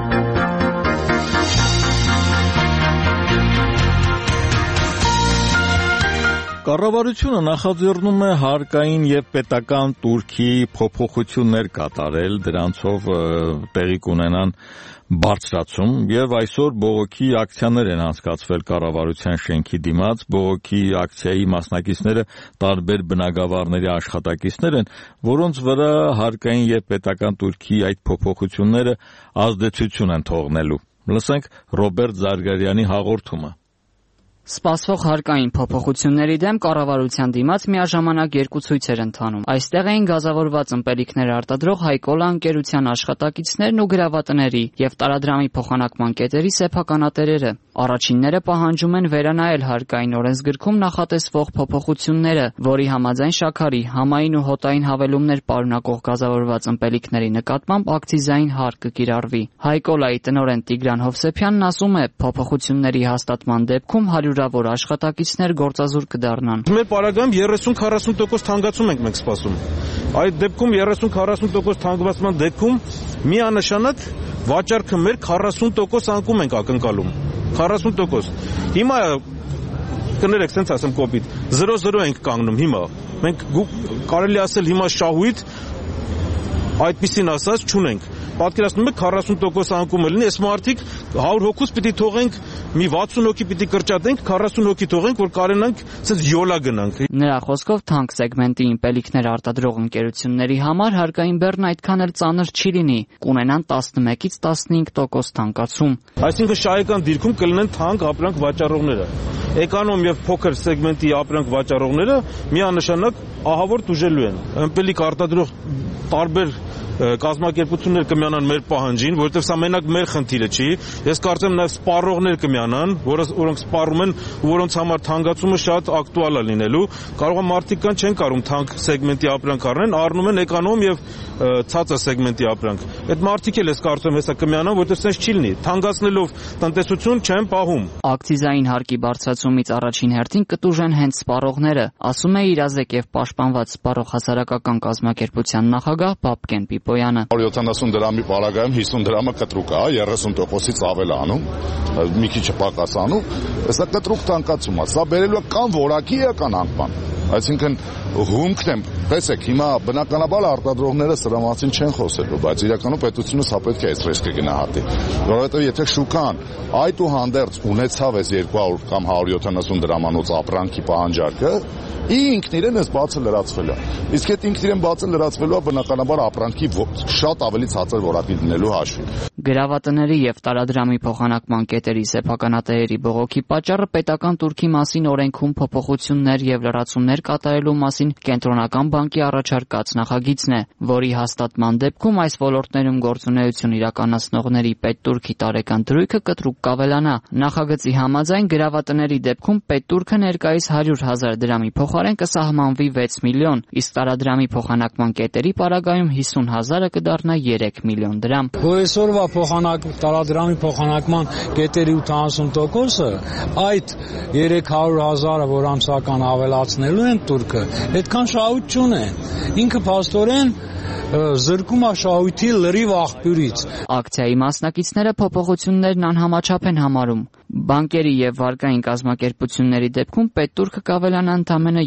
Կառավարությունը նախաձեռնում է հարկային եւ պետական տուրքի փոփոխություններ կատարել, դրանցով տեղի կունենան բարձրացում եւ այսօր բողոքի ակցիաներ են անցկացվել կառավարության շենքի դիմաց, բողոքի ակցիայի մասնակիցները տարբեր բնակավարների աշխատակիցներ են, որոնց վրա հարկային եւ պետական տուրքի այդ փոփոխությունները ազդեցություն են թողնելու։ Լսենք Ռոբերտ Զարգարյանի հաղորդումը։ Սպասվող հարկային փոփոխությունների դեմ կառավարության դիմաց միաժամանակ երկու ցույց էր ընթանում։ Այստեղ էին գազավորված ըմպելիքներ արտադրող Հայկոլա ընկերության աշխատակիցներն ու գրավատների եւ տարադրամի փոխանակման կետերի սեփականատերերը։ Առաջինները պահանջում են վերանայել հարկային օրենսգրքում նախատեսվող փոփոխությունները, որի համաձայն շաքարի, համային ու հոտային հավելումներ պարունակող գազավորված ըմպելիքների նկատմամբ ակցիզային հարկ կկիրառվի։ Հայկոլայի տնօրեն Տիգրան Հովսեփյանն ասում է, փոփոխությունների հաստատման դեպքում հարյուրավոր աշխատակիցներ գործազուրկ կդառնան։ Մեր պարագայում 30-40% թանկացում ենք մենք սպասում։ Այդ դեպքում 30-40% թանկացման դեպքում միանշանակ վաճառքը մեր 40% անկում ենք ակնկալում։ 40%։ Հիմա կներեք, սենց ասեմ կոպիտ, 0-0 ենք կանգնում հիմա։ Մենք կարելի ասել հիմա շահույթ այդպեսին ասած չունենք։ Պատկերացնում եք 40% անկումը լինի, այս մարդիկ 100 հոգուց պիտի թողենք, մի 60 հոգի պիտի կրճատենք, 40 հոգի թողենք, որ կարենանք ասես յոլա գնանք։ Նրա խոսքով թանկ սեգմենտի իմպելիքներ արտադրող ընկերությունների համար հարկային բեռն այդքան էլ ծանր չի լինի, կունենան 11-ից 15% թանկացում։ Այսինքն շահեկան դիրքում կլինեն թանկ ապրանք վաճառողները։ Էկոնոմ եւ փոքր սեգմենտի ապրանք վաճառողները միանշանակ ահավոր տուժելու են։ Ըմպելիք արտադրող տարբեր կազմակերպություններ կմիանան մեր պահանջին, որովհետև սա մենակ մեր խնդիրը չի։ Ես կարծեմ նաև սպառողներ կմիանան, որոնք սպառում են, որոնց համար թանկացումը շատ ակտուալ է լինելու։ Կարող է մարդիկ կան չեն կարող թանկ սեգմենտի ապրանք առնեն, առնում են էկոնոմ եւ ցածր սեգմենտի ապրանք։ Այդ մարդիկ էլ ես կարծում հեսա կմիանան, որովհետև սենց չի լինի։ Թանկացնելով տնտեսություն չեն պահում։ Ակցիզային հարկի բարձրացումից առաջին հերթին կտուժեն հենց սպառողները, ասում է իրազեկ եւ պաշտպանված սպառող հասարակական կազմակերպության նախագահ Բաբկեն Պիպոյանը։ 70 դրամի պարագայում 50 դրամը կտրուկ է, 30%-ից ավել է անում, մի քիչ պակաս անում, սա կտրուկ թանկացում է, սա բերելու է կան որակի կան անկման։ Այսինքն հումքն եմ, տեսեք, հիմա բնականաբար արտադրողները սրա մասին չեն խոսելու, բայց իրականում պետությունը սա պետք է այս ռիսկը գնահատի, որովհետև եթե շուկան այդուհանդերձ ունեցավ այս 200 կամ 170 դրամանոց ապրանքի պահանջարկը, ինքն իրեն էս բացը լրացվել է։ Իսկ այդ ինքն իրեն բացը լրացվելու է բնականաբար ապրանքի շատ ավելի ցածր որակի դնելու հաշվին։ Գրավատների եւ տարադրամի փոխանակման կետերի սեփականատերերի բողոքի պատճառը պետական турքի մասին օրենքում փոփոխություններ եւ լրացումներ կատարելու մասին կենտրոնական բանկի առաջարկած նախագիծն է, որի հաստատման դեպքում այս ոլորտներում գործունեություն իրականացնողների պետտուրքի տարեկան դրույթը կտրուկ կավելանա։ Նախագծի համաձայն գրավատների դեպքում պետտուրքը ներկայիս 100,000 դրամի փոխարեն կսահմանվի 6 միլիոն, իսկ տարադրամի փոխանակման կետերի պարագայում 50,000-ը կդառնա 3 միլիոն դրամ։ Այսօրվա տարադրամի փոխանակման կետերի 80%-ը այդ 300,000-ը, որ ամսական ավելացնելու են турքը, այդքան շահույթ չունեն։ Ինքը փաստորեն զրկում է շահույթի լրիվ աղբյուրից։ Ակցիայի մասնակիցները փոփոխություններն անհամաչափ են համարում։ Բանկերի եւ վարկային կազմակերպությունների դեպքում պետտուրքը կավելանա ընդամենը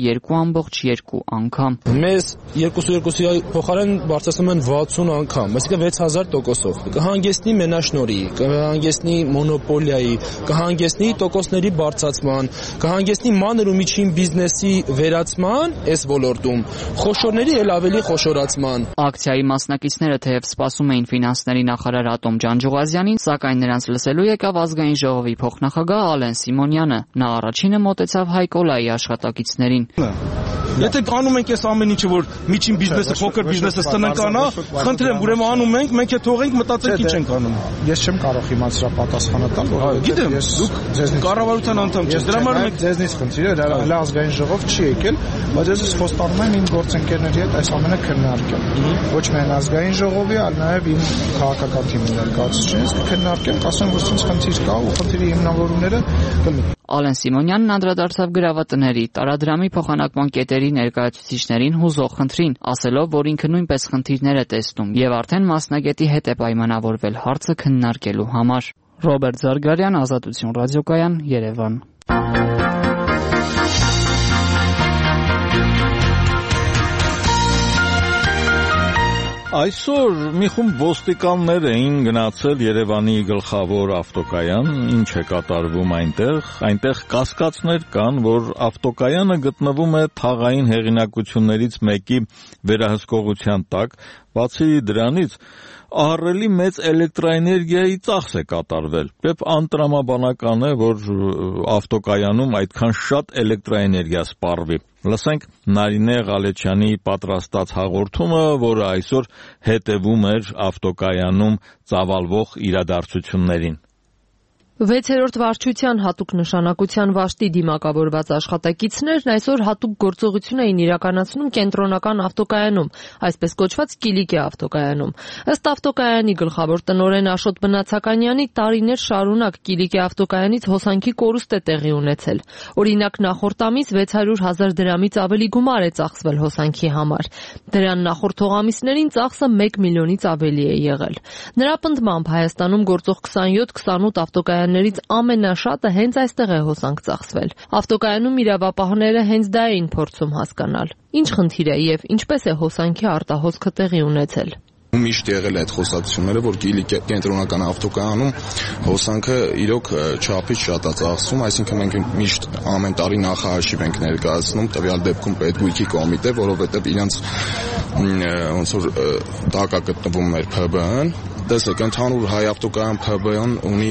2.2 անգամ։ Մեզ 2.2-ի փոխարեն բարձրացնում են 60 անգամ, այսինքն 6000%-ով։ Կհանգեցնի մենաշնորհի, կհանգեցնի մոնոպոլիայի, կհանգեցնի տոկոսների բարձրացման, կհանգեցնի մանր ու միջին բիզնեսի վերացման այս ոլորտում, խոշորների էլ ավելի խոշորացման։ Ակցիայի մասնակիցները թեև սպասում էին ֆինանսների նախարար Ատոմ Ջանջուղազյանին, սակայն նրանց լսելու եկավ ազգային ժողովի փոխնախագահ Ալեն Սիմոնյանը։ Նա առաջինը մոտեցավ Հայկոլայի աշխատակիցներին։ Եթե անում ենք այս ամեն ինչը, որ միջին բիզնեսը, փոքր բիզնեսը ստնկանա, խնդրեմ, ուրեմն անում ենք, մենք է թողենք, մտածենք ինչ ենք անում։ Ես չեմ կարող հիմա սրա պատասխանը տալ, գիտեմ, դուք կառավարության անդամ չեք, դրա համար մենք ձեզնից խնդիրը հələ ազգային ժողով չի եկել, բայց ես խոստանում եմ իմ գործընկերների հետ այս ամենը քննարկել։ Ոչ միայն ազգային ժողովի, այլ նաև իմ քաղաքական թիմի ներկայացուցիչներից կքննարկեմ, ասեմ, որ ինչ խնդիր կա ու խնդիրի հիմնավորումները կլինի։ Ալեն Սիմոնյանն անդրադարձավ գրավատների, տարադրամի փոխանակման կետերի ներկայացուցիչներին հուզող խնդրին, ասելով, որ ինքը նույնպես խնդիրներ է տեսնում եւ արդեն մասնագետի հետ է պայմանավորվել հարցը քննարկելու համար։ Ռոբերտ Զարգարյան, Ազատություն ռադիոկայան, Երևան։ Այսօր մի խումբ ոստիկաններ էին գնացել Երևանի գլխավոր ավտոկայան, ինչ է կատարվում այնտեղ կասկածներ կան, որ ավտոկայանը գտնվում է թաղային հեղինակություններից մեկի վերահսկողության տակ, բացի դրանից ահռելի մեծ էլեկտրաէներգիայի ծախս է կատարվել։ Եվ անտրամաբանական է, որ ավտոկայանում այդքան շատ էլեկտրաէներգիա սպառվի։ Լսենք Նարինե Ղալեչյանի պատրաստած հաղորդումը, որը այսօր հետևում էր ավտոկայանում ծավալվող իրադարձություններին։ 6-րդ վարչության հատուկ նշանակության վաշտի դիմակավորված աշխատակիցներն այսօր հատուկ գործողություն էին իրականացնում կենտրոնական ավտոկայանում, այսպես կոչված Կիլիկի ավտոկայանում։ Ըստ ավտոկայանի գլխավոր տնօրեն Աշոտ Բնացականյանի, տարիներ շարունակ Կիլիկի ավտոկայանից հոսանքի կորուստ է տեղի ունեցել։ Օրինակ, նախորդ ամիս 600,000 դրամից ավելի գումար է ծախսվել հոսանքի համար։ Դրան նախորդ ամիսներին ծախսը 1 միլիոնից ավելի է եղել։ Նրա պնդմամբ Հայաստանում գործող 27-28 ավտոկայան ներից ամենաշատը հենց այստեղ է հոսանք ծախսվել։ Ավտոկայանում իրավապահները հենց դա էին փորձում հասկանալ։ Ինչ խնդիր է եւ ինչպես է հոսանքի արտահոսքը տեղի ունեցել։ միշտ եղել է այդ խոսակցությունները, որ Կիլիկի կենտրոնական ավտոկայանում հոսանքը իրոք չափից շատ է ծախսում, այսինքն մենք միշտ ամեն տարի նախահաշիվ ենք ներկայացնում տվյալ դեպքում պետգույքի կոմիտե, որովհետև իրենց ոնց որ տակա գտնվում մեր ՓԲ-ն։ Տեսեք, ընդհանուր հայ ավտոկայան ՓԲ-ն ունի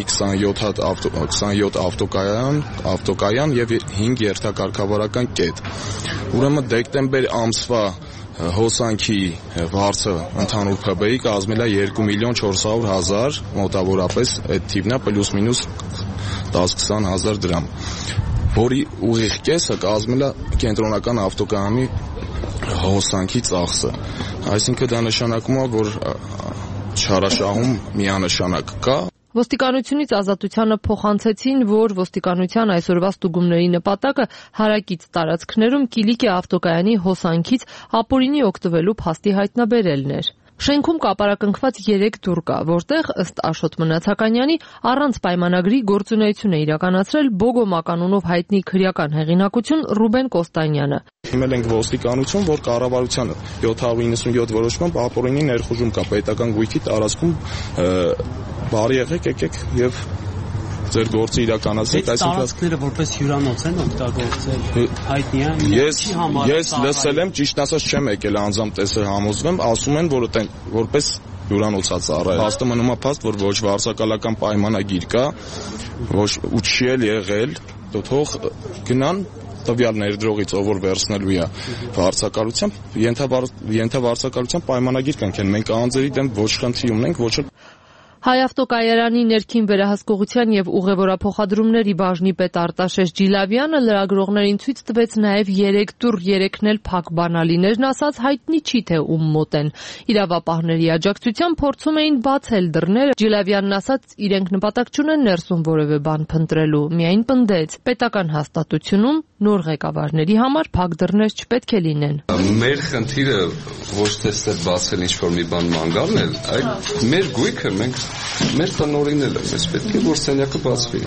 27 ավտոկայան եւ 5 երթակարգավորական կետ։ Ուրեմն դեկտեմբեր ամսվա հոսանքի վարձը ընդհանուր ՓԲ-ի կազմել է 2.400.000, մոտավորապես այդ թիվն է պլյուս մինուս 10-20 դրամ, որի ուղիղ կեսը կազմել է կենտրոնական ավտոկայանի հոսանքի ծախսը։ Այսինքն դա նշանակում է, որ չարաշահում միանշանակ կա։ Ոստիկանությունից ազատությանը փոխանցեցին, որ ոստիկանության այսօրվա ստուգումների նպատակը հարակից տարածքներում Կիլիկի ավտոկայանի հոսանքից ապօրինի օգտվելու փաստի հայտնաբերելն էր։ Շենքում կապարակնքված 3 դուռ կա, որտեղ ըստ Աշոտ Մնացականյանի առանց պայմանագրի գործունեություն է իրականացրել Բոգո մականունով հայտնի քրեական հեղինակություն Ռուբեն Կոստանյանը։ Հիմել ենք ոստիկանություն, որ կառավարության 797 որոշմամբ ապօրինի ներխուժում կա պետական գույքի տարածքում, բարի եկեք եւ ձեր գործը իրականացրեք, այսինքն տարածքները որպես հյուրանոց են օգտագործել, հայտնի է։ Ես լսել եմ, ճիշտ ասած չեմ եկել անձամբ տեսել համոզվեմ, ասում են, որ որպես հյուրանոցա ծառայել։ Փաստը մնում է փաստ, որ ոչ վարձակալական պայմանագիր կա, ոչ ու չի եղել, թող գնան տվյալ ներդրողից, ով որ վերցնելու է վարձակալությամբ, ենթավարձակալության պայմանագիր կնքեն։ Մենք անձերի դեմ ոչ խնդրի ունենք, ոչ Հայ ավտոկայարանի ներքին վերահսկողության եւ ուղևորափոխադրումների բաժնի պետ Արտաշես Ջիլավյանը լրագրողներին ցույց տվեց նաեւ 3 դուռ, 3-ն էլ փակ բանալիներն ասած հայտնի չի թե ում մոտ են։ Իրավապահների աջակցությամբ փորձում էին բացել դռները։ Ջիլավյանն ասաց, իրենք նպատակ չունեն ներսում որևէ բան փնտրելու, միայն պնդեց։ Պետական հաստատությունում նոր ղեկավարների համար փակ դռներ չպետք է լինեն։ Մեր խնդիրը ոչ թե ստեղ բացել ինչ-որ մի բան մանգալն է, այլ մեր գույքը մենք մեր տնօրինն է, մեզ պետք է որ սենյակը բացվի։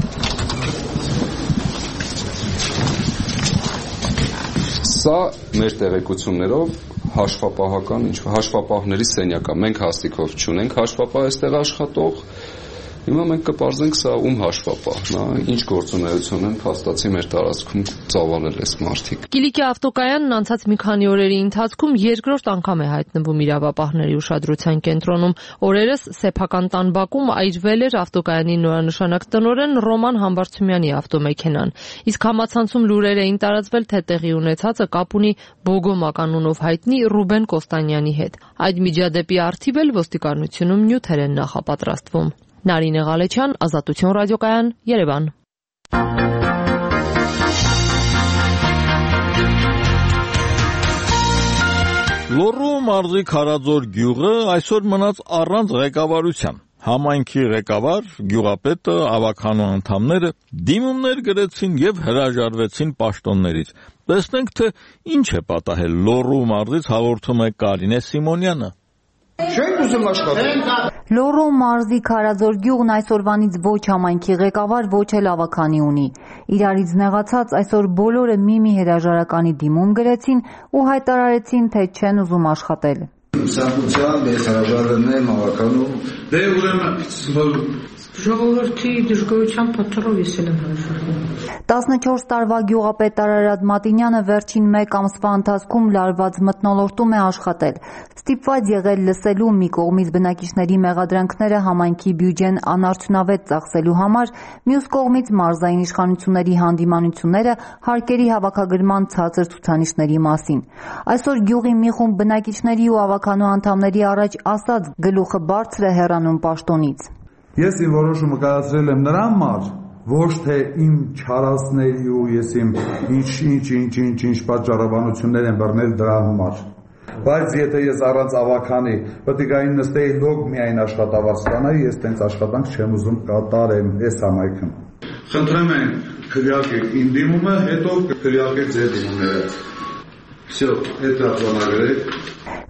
Սա մեր տեղեկություններով հաշվապահների սենյակը, մենք հաստիքով չունենք հաշվապահ այստեղ աշխատող։ Հիմա մենք կպարզենք սա ում հաշվապահն է, ինչ գործունեություն են փաստացի մեր տարածքում ծավալել այս մարդիկ։ Կիլիկի ավտոկայանն անցած մի քանի օրերի ընթացքում երկրորդ անգամ է հայտնվում իրավապահների ուշադրության կենտրոնում։ Օրերս սեփական տան բակում այրվել էր ավտոկայանի նորանշանակ տնօրեն Ռոման Համբարձումյանի ավտոմեքենան։ Իսկ համացանցում լուրեր էին տարածվել, թե տեղի ունեցածը կապ ունի Բոգո մականունով հայտնի Ռուբեն Կոստանյանի հետ։ Այդ միջադեպի առթիվ էլ ոստիկանությունում նյութեր են նախապատրաստվում։ Նարինե Ղալեչյան, Ազատություն ռադիոկայան, Երևան։ Լոռու մարզի Քարաձոր գյուղը այսօր մնաց առանց ղեկավարության։ Համայնքի ղեկավար, գյուղապետը, ավականու անդամները դիմումներ գրեցին եւ հրաժարվեցին պաշտոններից։ Տեսնենք, թե ինչ է պատահել Լոռու մարզից, հաղորդում է Կարինե Սիմոնյանը։ Չենք ուզում աշխատել։ Լոռու մարզի Քարաձոր գյուղն այսօրվանից ոչ համայնքի ղեկավար, ոչ էլ ավականի ունի։ Իրարից նեղացած այսօր բոլորը մի հրաժարականի դիմում գրեցին ու հայտարարեցին, թե չեն ուզում աշխատել։ Սանկության ես հրաժարվեմ ավականու։ Դե ուրեմն ժողովրդի դժգոհության պատճառով ես եմ հրաժարվում։ 14 տարվա գյուղապետ Արարատ Մատինյանը վերջին 1 ամսվա ընթացքում լարված մթնոլորտում է աշխատել։ Ստիպված եղել լսելու մի կողմից բնակիչների մեղադրանքները համայնքի բյուջեն անարդյունավետ ծախսելու համար, մյուս կողմից մարզային իշխանությունների հանդիմանությունները հարկերի հավաքագրման ցածր ցուցանիշների մասին։ Այսօր գյուղի մի խումբ բնակիչների ու ավականու անդամների առաջ ասած գլուխը բարձր է հեռանում պաշտոնից։ Ես իմ որոշումը կայացրել եմ նրա համար, ոչ թե իմ չարացների ու ես իմ ինչ պատճառաբանություններ եմ բռնել դրա համար։ Բայց եթե ես առանց ավականի պետքային նստեի լոգ միայն աշխատավարձ ստանայի, ես տենց աշխատանք չեմ ուզում կատարեմ այս համայնքում։ Խնդրեմ եմ քվեարկեք իմ դիմումը, հետո քվեարկեք ձեր դիմումները։ Всё, это планագրեք։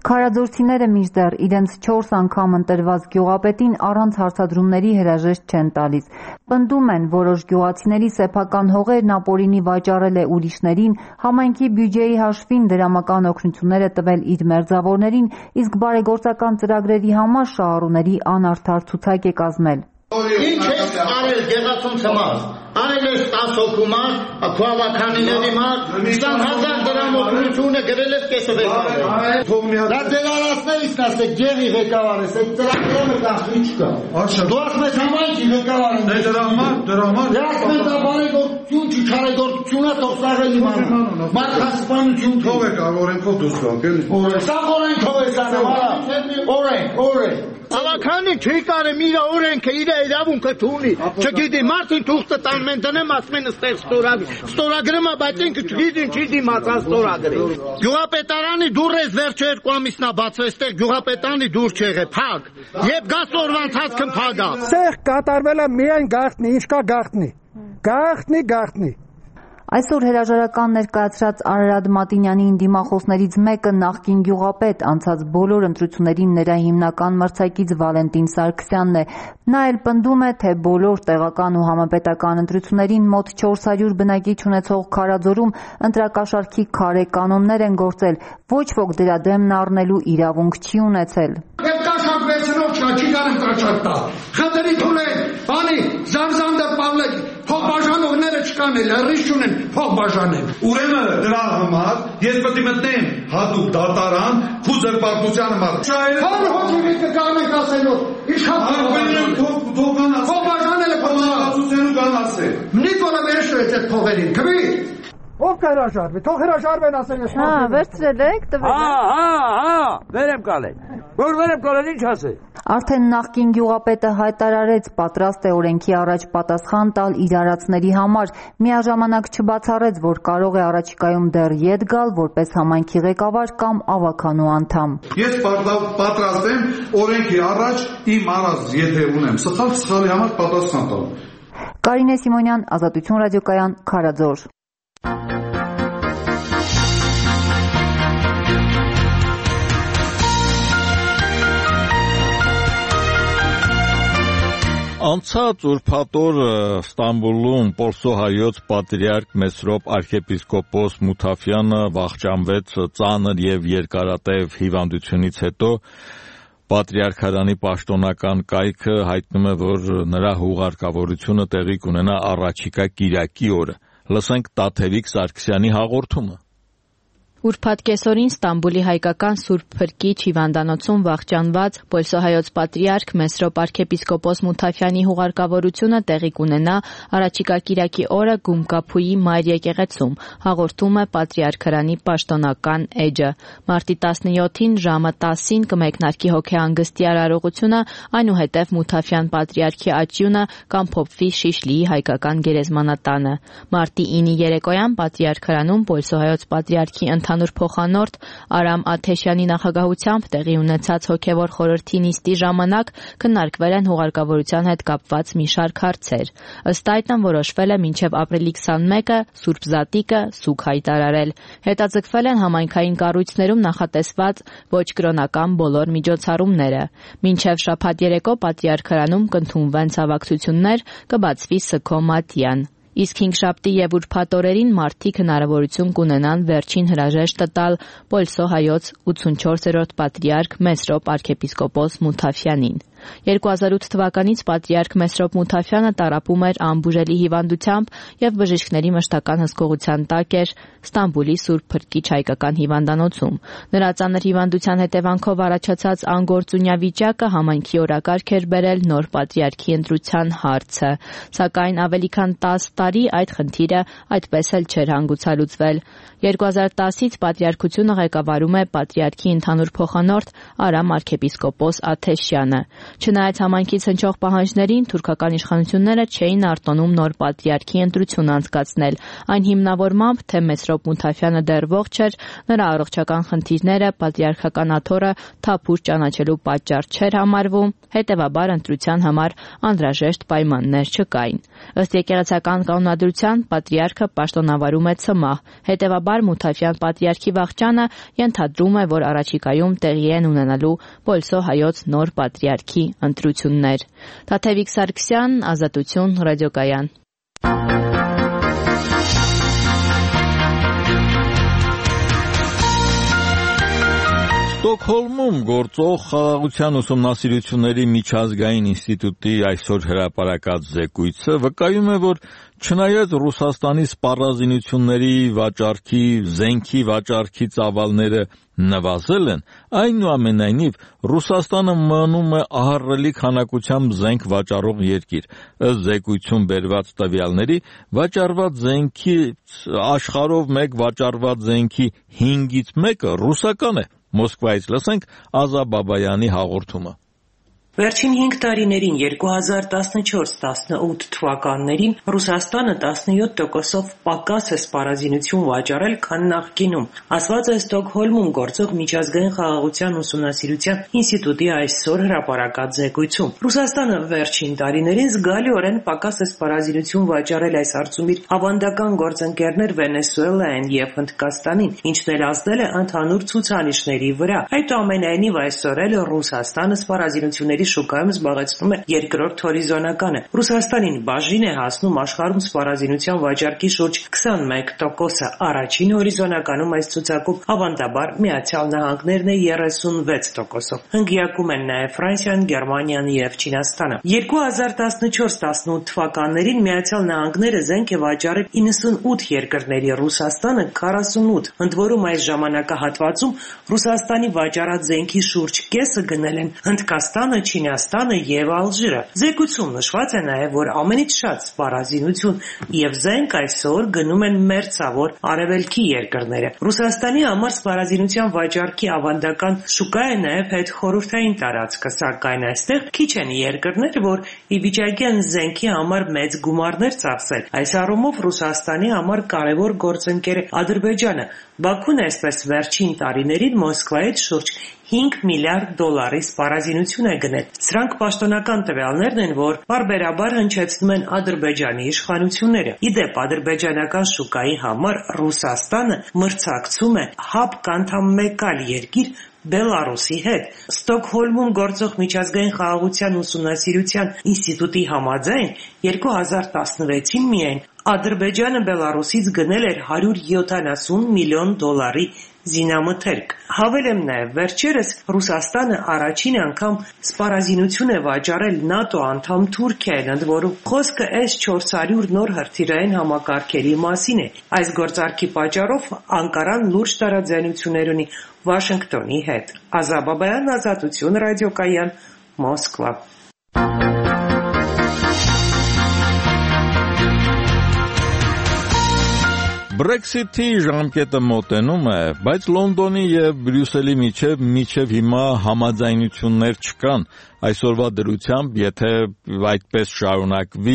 Քարաձորցիները մինչդեռ իրենց 4 անգամ ընտրված գյուղապետին առանց հարցադրումների հրաժեշտ չեն տալիս։ Պնդում են, որոշ գյուղացիների սեփական հողերն ապօրինի վաճառել է ուրիշներին, համայնքի բյուջեի հաշվին դրամական օգնություններ է տվել իր մերձավորներին, իսկ բարեգործական ծրագրերի համար շահառուների անարդար ցուցակ է կազմել։ Ինչ է արել գեղացուն համար, արել է 10 հոգու մար, քվավականիների մար, 20,000 դրամ օգնություն է գրել ես կեսը ղեկավար։ Դա դեր արածներից ասեք գեղի ղեկավար ես, այդ ծրագրերը կախվի չկա։ Դու ասում ես համայնքի ղեկավար եմ։ Դրա համար։ Դե ասում ես դա բարեգործություն չի, չարեգործություն է, թող սաղել իմանա։ Մարդասպանություն թող է կար օրենքով դուրս գալ, էլի։ Սա օրենքով է սանա, օրենք։ Ավականին չի կարեմ իր օրենքը, իր իրավունքը թունի, չգիտի, մարդին թուղթը տան մեն դնեմ, ասում են ստեղ ստորագրում է, բայց ինքը չգիտին չի դիմացան ստորագրի։ Գյուղապետարանի դուռ ես վերջը 2 ամիսնա բացվեց, ստեղ գյուղապետարանի դուռ չեղե, փակ, և գաս օրվա ընթացքն փագա։ Ստեղ կատարվել է միայն գաղտնի, ինչ կա գաղտնի։ Այսօր հրաժարական ներկայացրած Արարատ Մատինյանի դիմախոսներից մեկը նախկին գյուղապետ, անցած բոլոր ընտրություններին նրա հիմնական մրցակից Վալենտին Սարգսյանն է։ Նա էլ պնդում է, թե բոլոր տեղական ու համապետական ընտրություններին մոտ 400 բնակիչ ունեցող Քարաձորում ընտրակաշառքի քարե կանոններ են գործել, ոչ ոք դրա դեմն առնելու իրավունք չի ունեցել։ Կաշառք վերցնող չի կարեմ կաշառք տա։ Խնդրի թուլեն, բանի, զանզանդը պավլեք, փող բաժանողները չկան էլ, հրիշ չունեն, փող բաժանեն։ Ուրեմն դրա համար ես պետք է մտնեմ հատուկ դատարան խուզերպարտության համար։ Քան հոգի կկանենք ասելով, իշխան փող բաժանել է փողացուցenu կան ասել։ Նիկոլը վերջրեց այդ փողերին, քվի։ Ով կհրաժարվի, թող հրաժարվեն ասել ես։ Հա, վերցրել եք, տվել եք։ Վերեմ կալել։ Որ վերեմ կալել ինչ ասել։ Արդեն նախկին գյուղապետը հայտարարեց պատրաստ է օրենքի առաջ պատասխան տալ իր արածների համար, միաժամանակ չբացառեց, որ կարող է առաջիկայում դեռ ետ գալ որպես համայնքի ղեկավար կամ ավականու անդամ։ Ես պատրաստ եմ օրենքի առաջ իմ արած եթե ունեմ սխալի համար պատասխան տալ։ Կարինե Սիմոնյան, Ազատություն ռադիոկայան, Քարաձոր։ Անցած ուրբաթ օրը Ստամբուլում Պոլսո հայոց պատրիարք Մեսրոպ arczepiskopos Մութաֆյանը վախճանվեց ծանր եւ երկարատև հիվանդությունից հետո Պատրիարքարանի պաշտոնական կայքը հայտնում է, որ նրա հուղարկավորությունը տեղի կունենա առաջիկա կիրակի օրը։ Լսենք Տաթևիկ Սարգսյանի հաղորդումը։ Ուրբաթ կեսօրին Ստամբուլի հայկական Սուրբ Փրկիչ հիվանդանոցում վախճանված Պոլսոհայոց պատրիարք Մեսրոպ arczepiskopos Մութաֆյանի հուղարկավորությունը տեղի կունենա առաջիկա կիրակի օրը Գումկափուի Մայր եկեղեցում, հաղորդում է Պատրիարքարանի պաշտոնական էջը։ Մարտի 17-ին ժամը 10-ին կմեկնարկի հոգեհանգստի արարողությունը, այնուհետև Մութաֆյան պատրիարքի աճյունը կամփոփվի Շիշլիի հայկական գերեզմանատանը։ Մարտի 9-ի երեկոյան Պատրիարքարանում Պոլսոհայոց պատրիարքի ընդհանուր փոխանորդ Արամ Աթեշյանի նախագահությամբ տեղի ունեցած հոգևոր խորհրդի նիստի ժամանակ քննարկվել են հուղարկավորության հետ կապված մի շարք հարցեր։ Ըստ այդմ որոշվել է մինչև ապրիլի 21-ը Սուրբ Զատիկը սուգ հայտարարել։ Հետաձգվել են համայնքային կառույցներում նախատեսված ոչ կրոնական բոլոր միջոցառումները։ Մինչև շաբաթ երեկո Պատրիարքարանում կընդունվեն ցավակցություններ, կբացվի Սքո Մատյան։ Իսկ հինգշաբթի եւ ուրբաթ օրերին մարդիկ հնարավորություն կունենան վերջին հրաժեշտը տալ Պոլսո հայոց 84-րդ պատրիարք Մեսրոպ arczepiskopos Մութաֆյանին։ 2008 թվականից պատրիարք Մեսրոպ Մութաֆյանը տառապում էր անբուժելի հիվանդությամբ եւ բժիշկների մշտական հսկողության տակ էր Ստամբուլի Սուրբ Փրկիչ հայկական հիվանդանոցում։ Նրա ծանր հիվանդության հետևանքով առաջացած անգործունյա վիճակը համայնքի օրակարգ էր բերել նոր պատրիարքի ընտրության հարցը, սակայն ավելի քան 10 տարի այդ խնդիրը այդպես էլ չէր հանգուցալուծվել։ 2010-ից պատրիարքությունը ղեկավարում է պատրիարքի ընդհանուր փոխանորդ Արամ arczepiskopos Աթեշյանը։ Չնայած համայնքից հնչող պահանջներին, թուրքական իշխանությունները չէին արտոնում նոր պատրիարքի ընտրություն անցկացնել։ Այն հիմնավորմամբ, թե Մեսրոպ Մութաֆյանը դեռ ողջ էր, նրա առողջական խնդիրները պատրիարքական աթոռը թափուր ճանաչելու պատճառ չէր համարվում, հետևաբար ընտրության համար անհրաժեշտ պայմաններ չկային։ Ըստ եկեղեցական կանոնադրության, պատրիարքը պաշտոնավարում է ցմահ, հետևաբար Մութաֆյան պատրիարքի վախճանը ենթադրում է, որ առաջիկայում տեղի են ունենալու Պոլսո հայոց նոր պատրիարքի ընտրություններ։ Թաթևիկ Սարգսյան, Ազատություն, ռադիոկայան։ Ստոկհոլմում գործող խաղաղության ուսումնասիրությունների միջազգային ինստիտուտի այսօր հրապարակած զեկույցը վկայում է, որ չնայած Ռուսաստանի սպառազինությունների վաճառքի, զենքի վաճառքի ծավալները նվազել են, այնուամենայնիվ Ռուսաստանը մնում է ահռելի քանակությամբ զենք վաճառող երկիր։ Ըստ զեկույցում բերված տվյալների, վաճառված զենքի աշխարհով մեկ վաճառված զենքի 5-ից 1-ը ռուսական է։ Մոսկվայից լսենք Ազա Բաբայանի հաղորդումը։ Վերջին 5 տարիներին 2014-18 թվականներին Ռուսաստանը 17%-ով պակաս է սպառազինություն վաճառել, քան նախկինում, ասված է Ստոկհոլմում գործող միջազգային խաղաղության ուսումնասիրության ինստիտուտի այսօր հրապարակած զեկույցում։ Ռուսաստանը վերջին տարիներին զգալիորեն պակաս է սպառազինություն վաճառել այս հարցում իր ավանդական գործընկերներ Վենեսուելային եւ Հնդկաստանին, ինչն էլ ազդել է ընդհանուր ցուցանիշների վրա։ Այդուամենայնիվ այսօր էլ Ռուսաստանը սպառազինությունների շուկայում զբաղեցնում է երկրորդ հորիզոնականը։ Ռուսաստանին բաժին է հասնում աշխարհում սպառազինության վաճառքի շուրջ 21%-ը, առաջին հորիզոնականում այս ցուցակում ավանդաբար Միացյալ Նահանգներն է 36%-ով։ Հնգյակում են նաև Ֆրանսիան, Գերմանիան եւ Չինաստանը։ 2014-18 թվականներին Միացյալ Նահանգները զենք է վաճառել 98 երկրների, Ռուսաստանը 48, ընդ որում այս ժամանակահատվածում Ռուսաստանի վաճառած զենքի շուրջ կեսը գնել են Հնդկաստանը, Չինաստանը եւ Ալժիրը։ Զեկույցում նշված է նաև, որ ամենից շատ սպառազինություն եւ զենք այսօր գնում են մերձավոր արևելքի երկրները։ Ռուսաստանի համար սպառազինության վաճառքի ավանդական շուկա է նաև հետխորհրդային տարածքը, սակայն այստեղ քիչ են երկրներ, որ ի վիճակի են զենքի համար մեծ գումարներ ծախսել։ Այս առումով Ռուսաստանի համար կարևոր գործընկեր է Ադրբեջանը։ Բաքուն այսպես վերջին տարիներին Մոսկվայից շուրջ 5 միլիարդ դոլարի սպառազինություն է գնել։ Սրանք պաշտոնական տվյալներն են, որ բարբերաբար հնչեցնում են Ադրբեջանի իշխանությունները։ Իդեպ ադրբեջանական շուկայի համար Ռուսաստանը մրցակցում է ՀԱՊԿ անդամ մեկ այլ երկիր Բելարուսի հետ։ Ստոկհոլմում գործող միջազգային խաղաղության ուսումնասիրության ինստիտուտի համաձայն 2016-ին միայն Ադրբեջանը Բելարուսից գնել էր 170 միլիոն դոլարի զինամթերք։ Հավելեմ նաև, վերջերս Ռուսաստանը առաջին անգամ սպառազինություն է վաճառել ՆԱՏՕ անդամ Թուրքիային, ընդ որում խոսքը S-400 նոր հրթիռային համակարգերի մասին է։ Այս գործարքի պատճառով Անկարան լուրջ տարաձայնություններ ունի Վաշինգտոնի հետ։ Ազա Բաբայան, Ազատություն, ռադիոկայան, Մոսկվա։ Brexit-ի ժամկետը մոտենում է, բայց Լոնդոնի եւ Բրյուսելի միջև հիմա համաձայնություններ չկան։ Այսօրվա դրությամբ, եթե այդպես շարունակվի,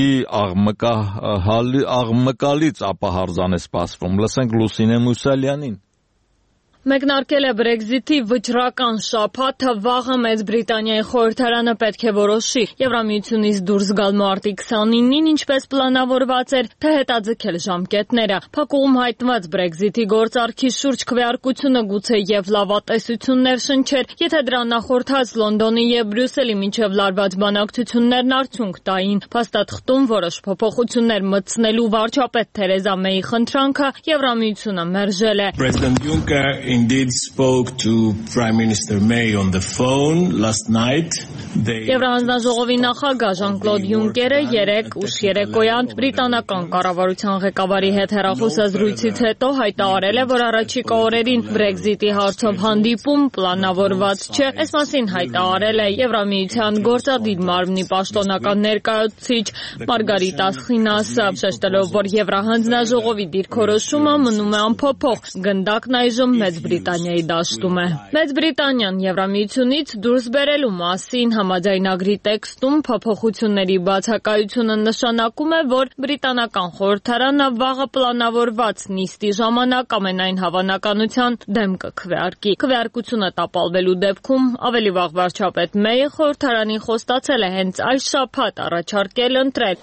աղմկալից ապահարզան է սպասվում։ Լսենք Լուսինե Մուսալյանին։ Մեկնարկել է Brexit-ի վճռական շաբաթը, վաղը Մեծ Բրիտանիայի խորհրդարանը պետք է որոշի Եվրամիությունից դուրս գալ մարտի 29-ին, ինչպես պլանավորված էր, թե հետաձգել ժամկետները։ Փակուղում հայտնված Brexit-ի գործարքի շուրջ քվեարկությունը գուցե եւ լավատեսություններ շնչեր, եթե դրան նախորդած Լոնդոնի եւ Բրյուսելի միջև լարված բանակցություններն արդյունք տային։ Փաստաթղթում որոշ փոփոխություններ մտցնելու վարչապետ Թերեզա Մեյի խնդրանքը Եվրամիությունը մերժել է։ Indeed spoke to Prime Minister May on the phone last night. Եվրահանձնաժողովի նախագահ Ժան-Կլոդ Յունկերը երեկ ուշ երեկոյան բրիտանական կառավարության ղեկավարի հետ հեռախոսազրույցից հետո հայտարարել է, որ առաջիկա օրերին Brexit-ի հարցով հանդիպում պլանավորված չէ։ Այս մասին հայտարարել է Եվրամիության գործադիր մարմնի պաշտոնական ներկայացուցիչ Մարգարիտա Սխինասը, շեշտելով, որ Եվրահանձնաժողովի դիրքորոշումը մնում է անփոփոխ։ Գնդակն այժմ Մեծ Բրիտանիայի դաշտում է։ Մեծ Բրիտանիան Եվրամիությունից դուրս բերելու մասին Համաձայնագրի տեքստում փոփոխությունների բացակայությունը նշանակում է, որ բրիտանական խորհրդարանը վաղը պլանավորված նիստի ժամանակ ամենայն հավանականության դեմ կքվեարկի։ Քվեարկությունը տապալվելու դեպքում ավելի վաղ վարչապետ Մեյը խորհրդարանին խոստացել է հենց այս շաբաթ առաջարկել ընտրել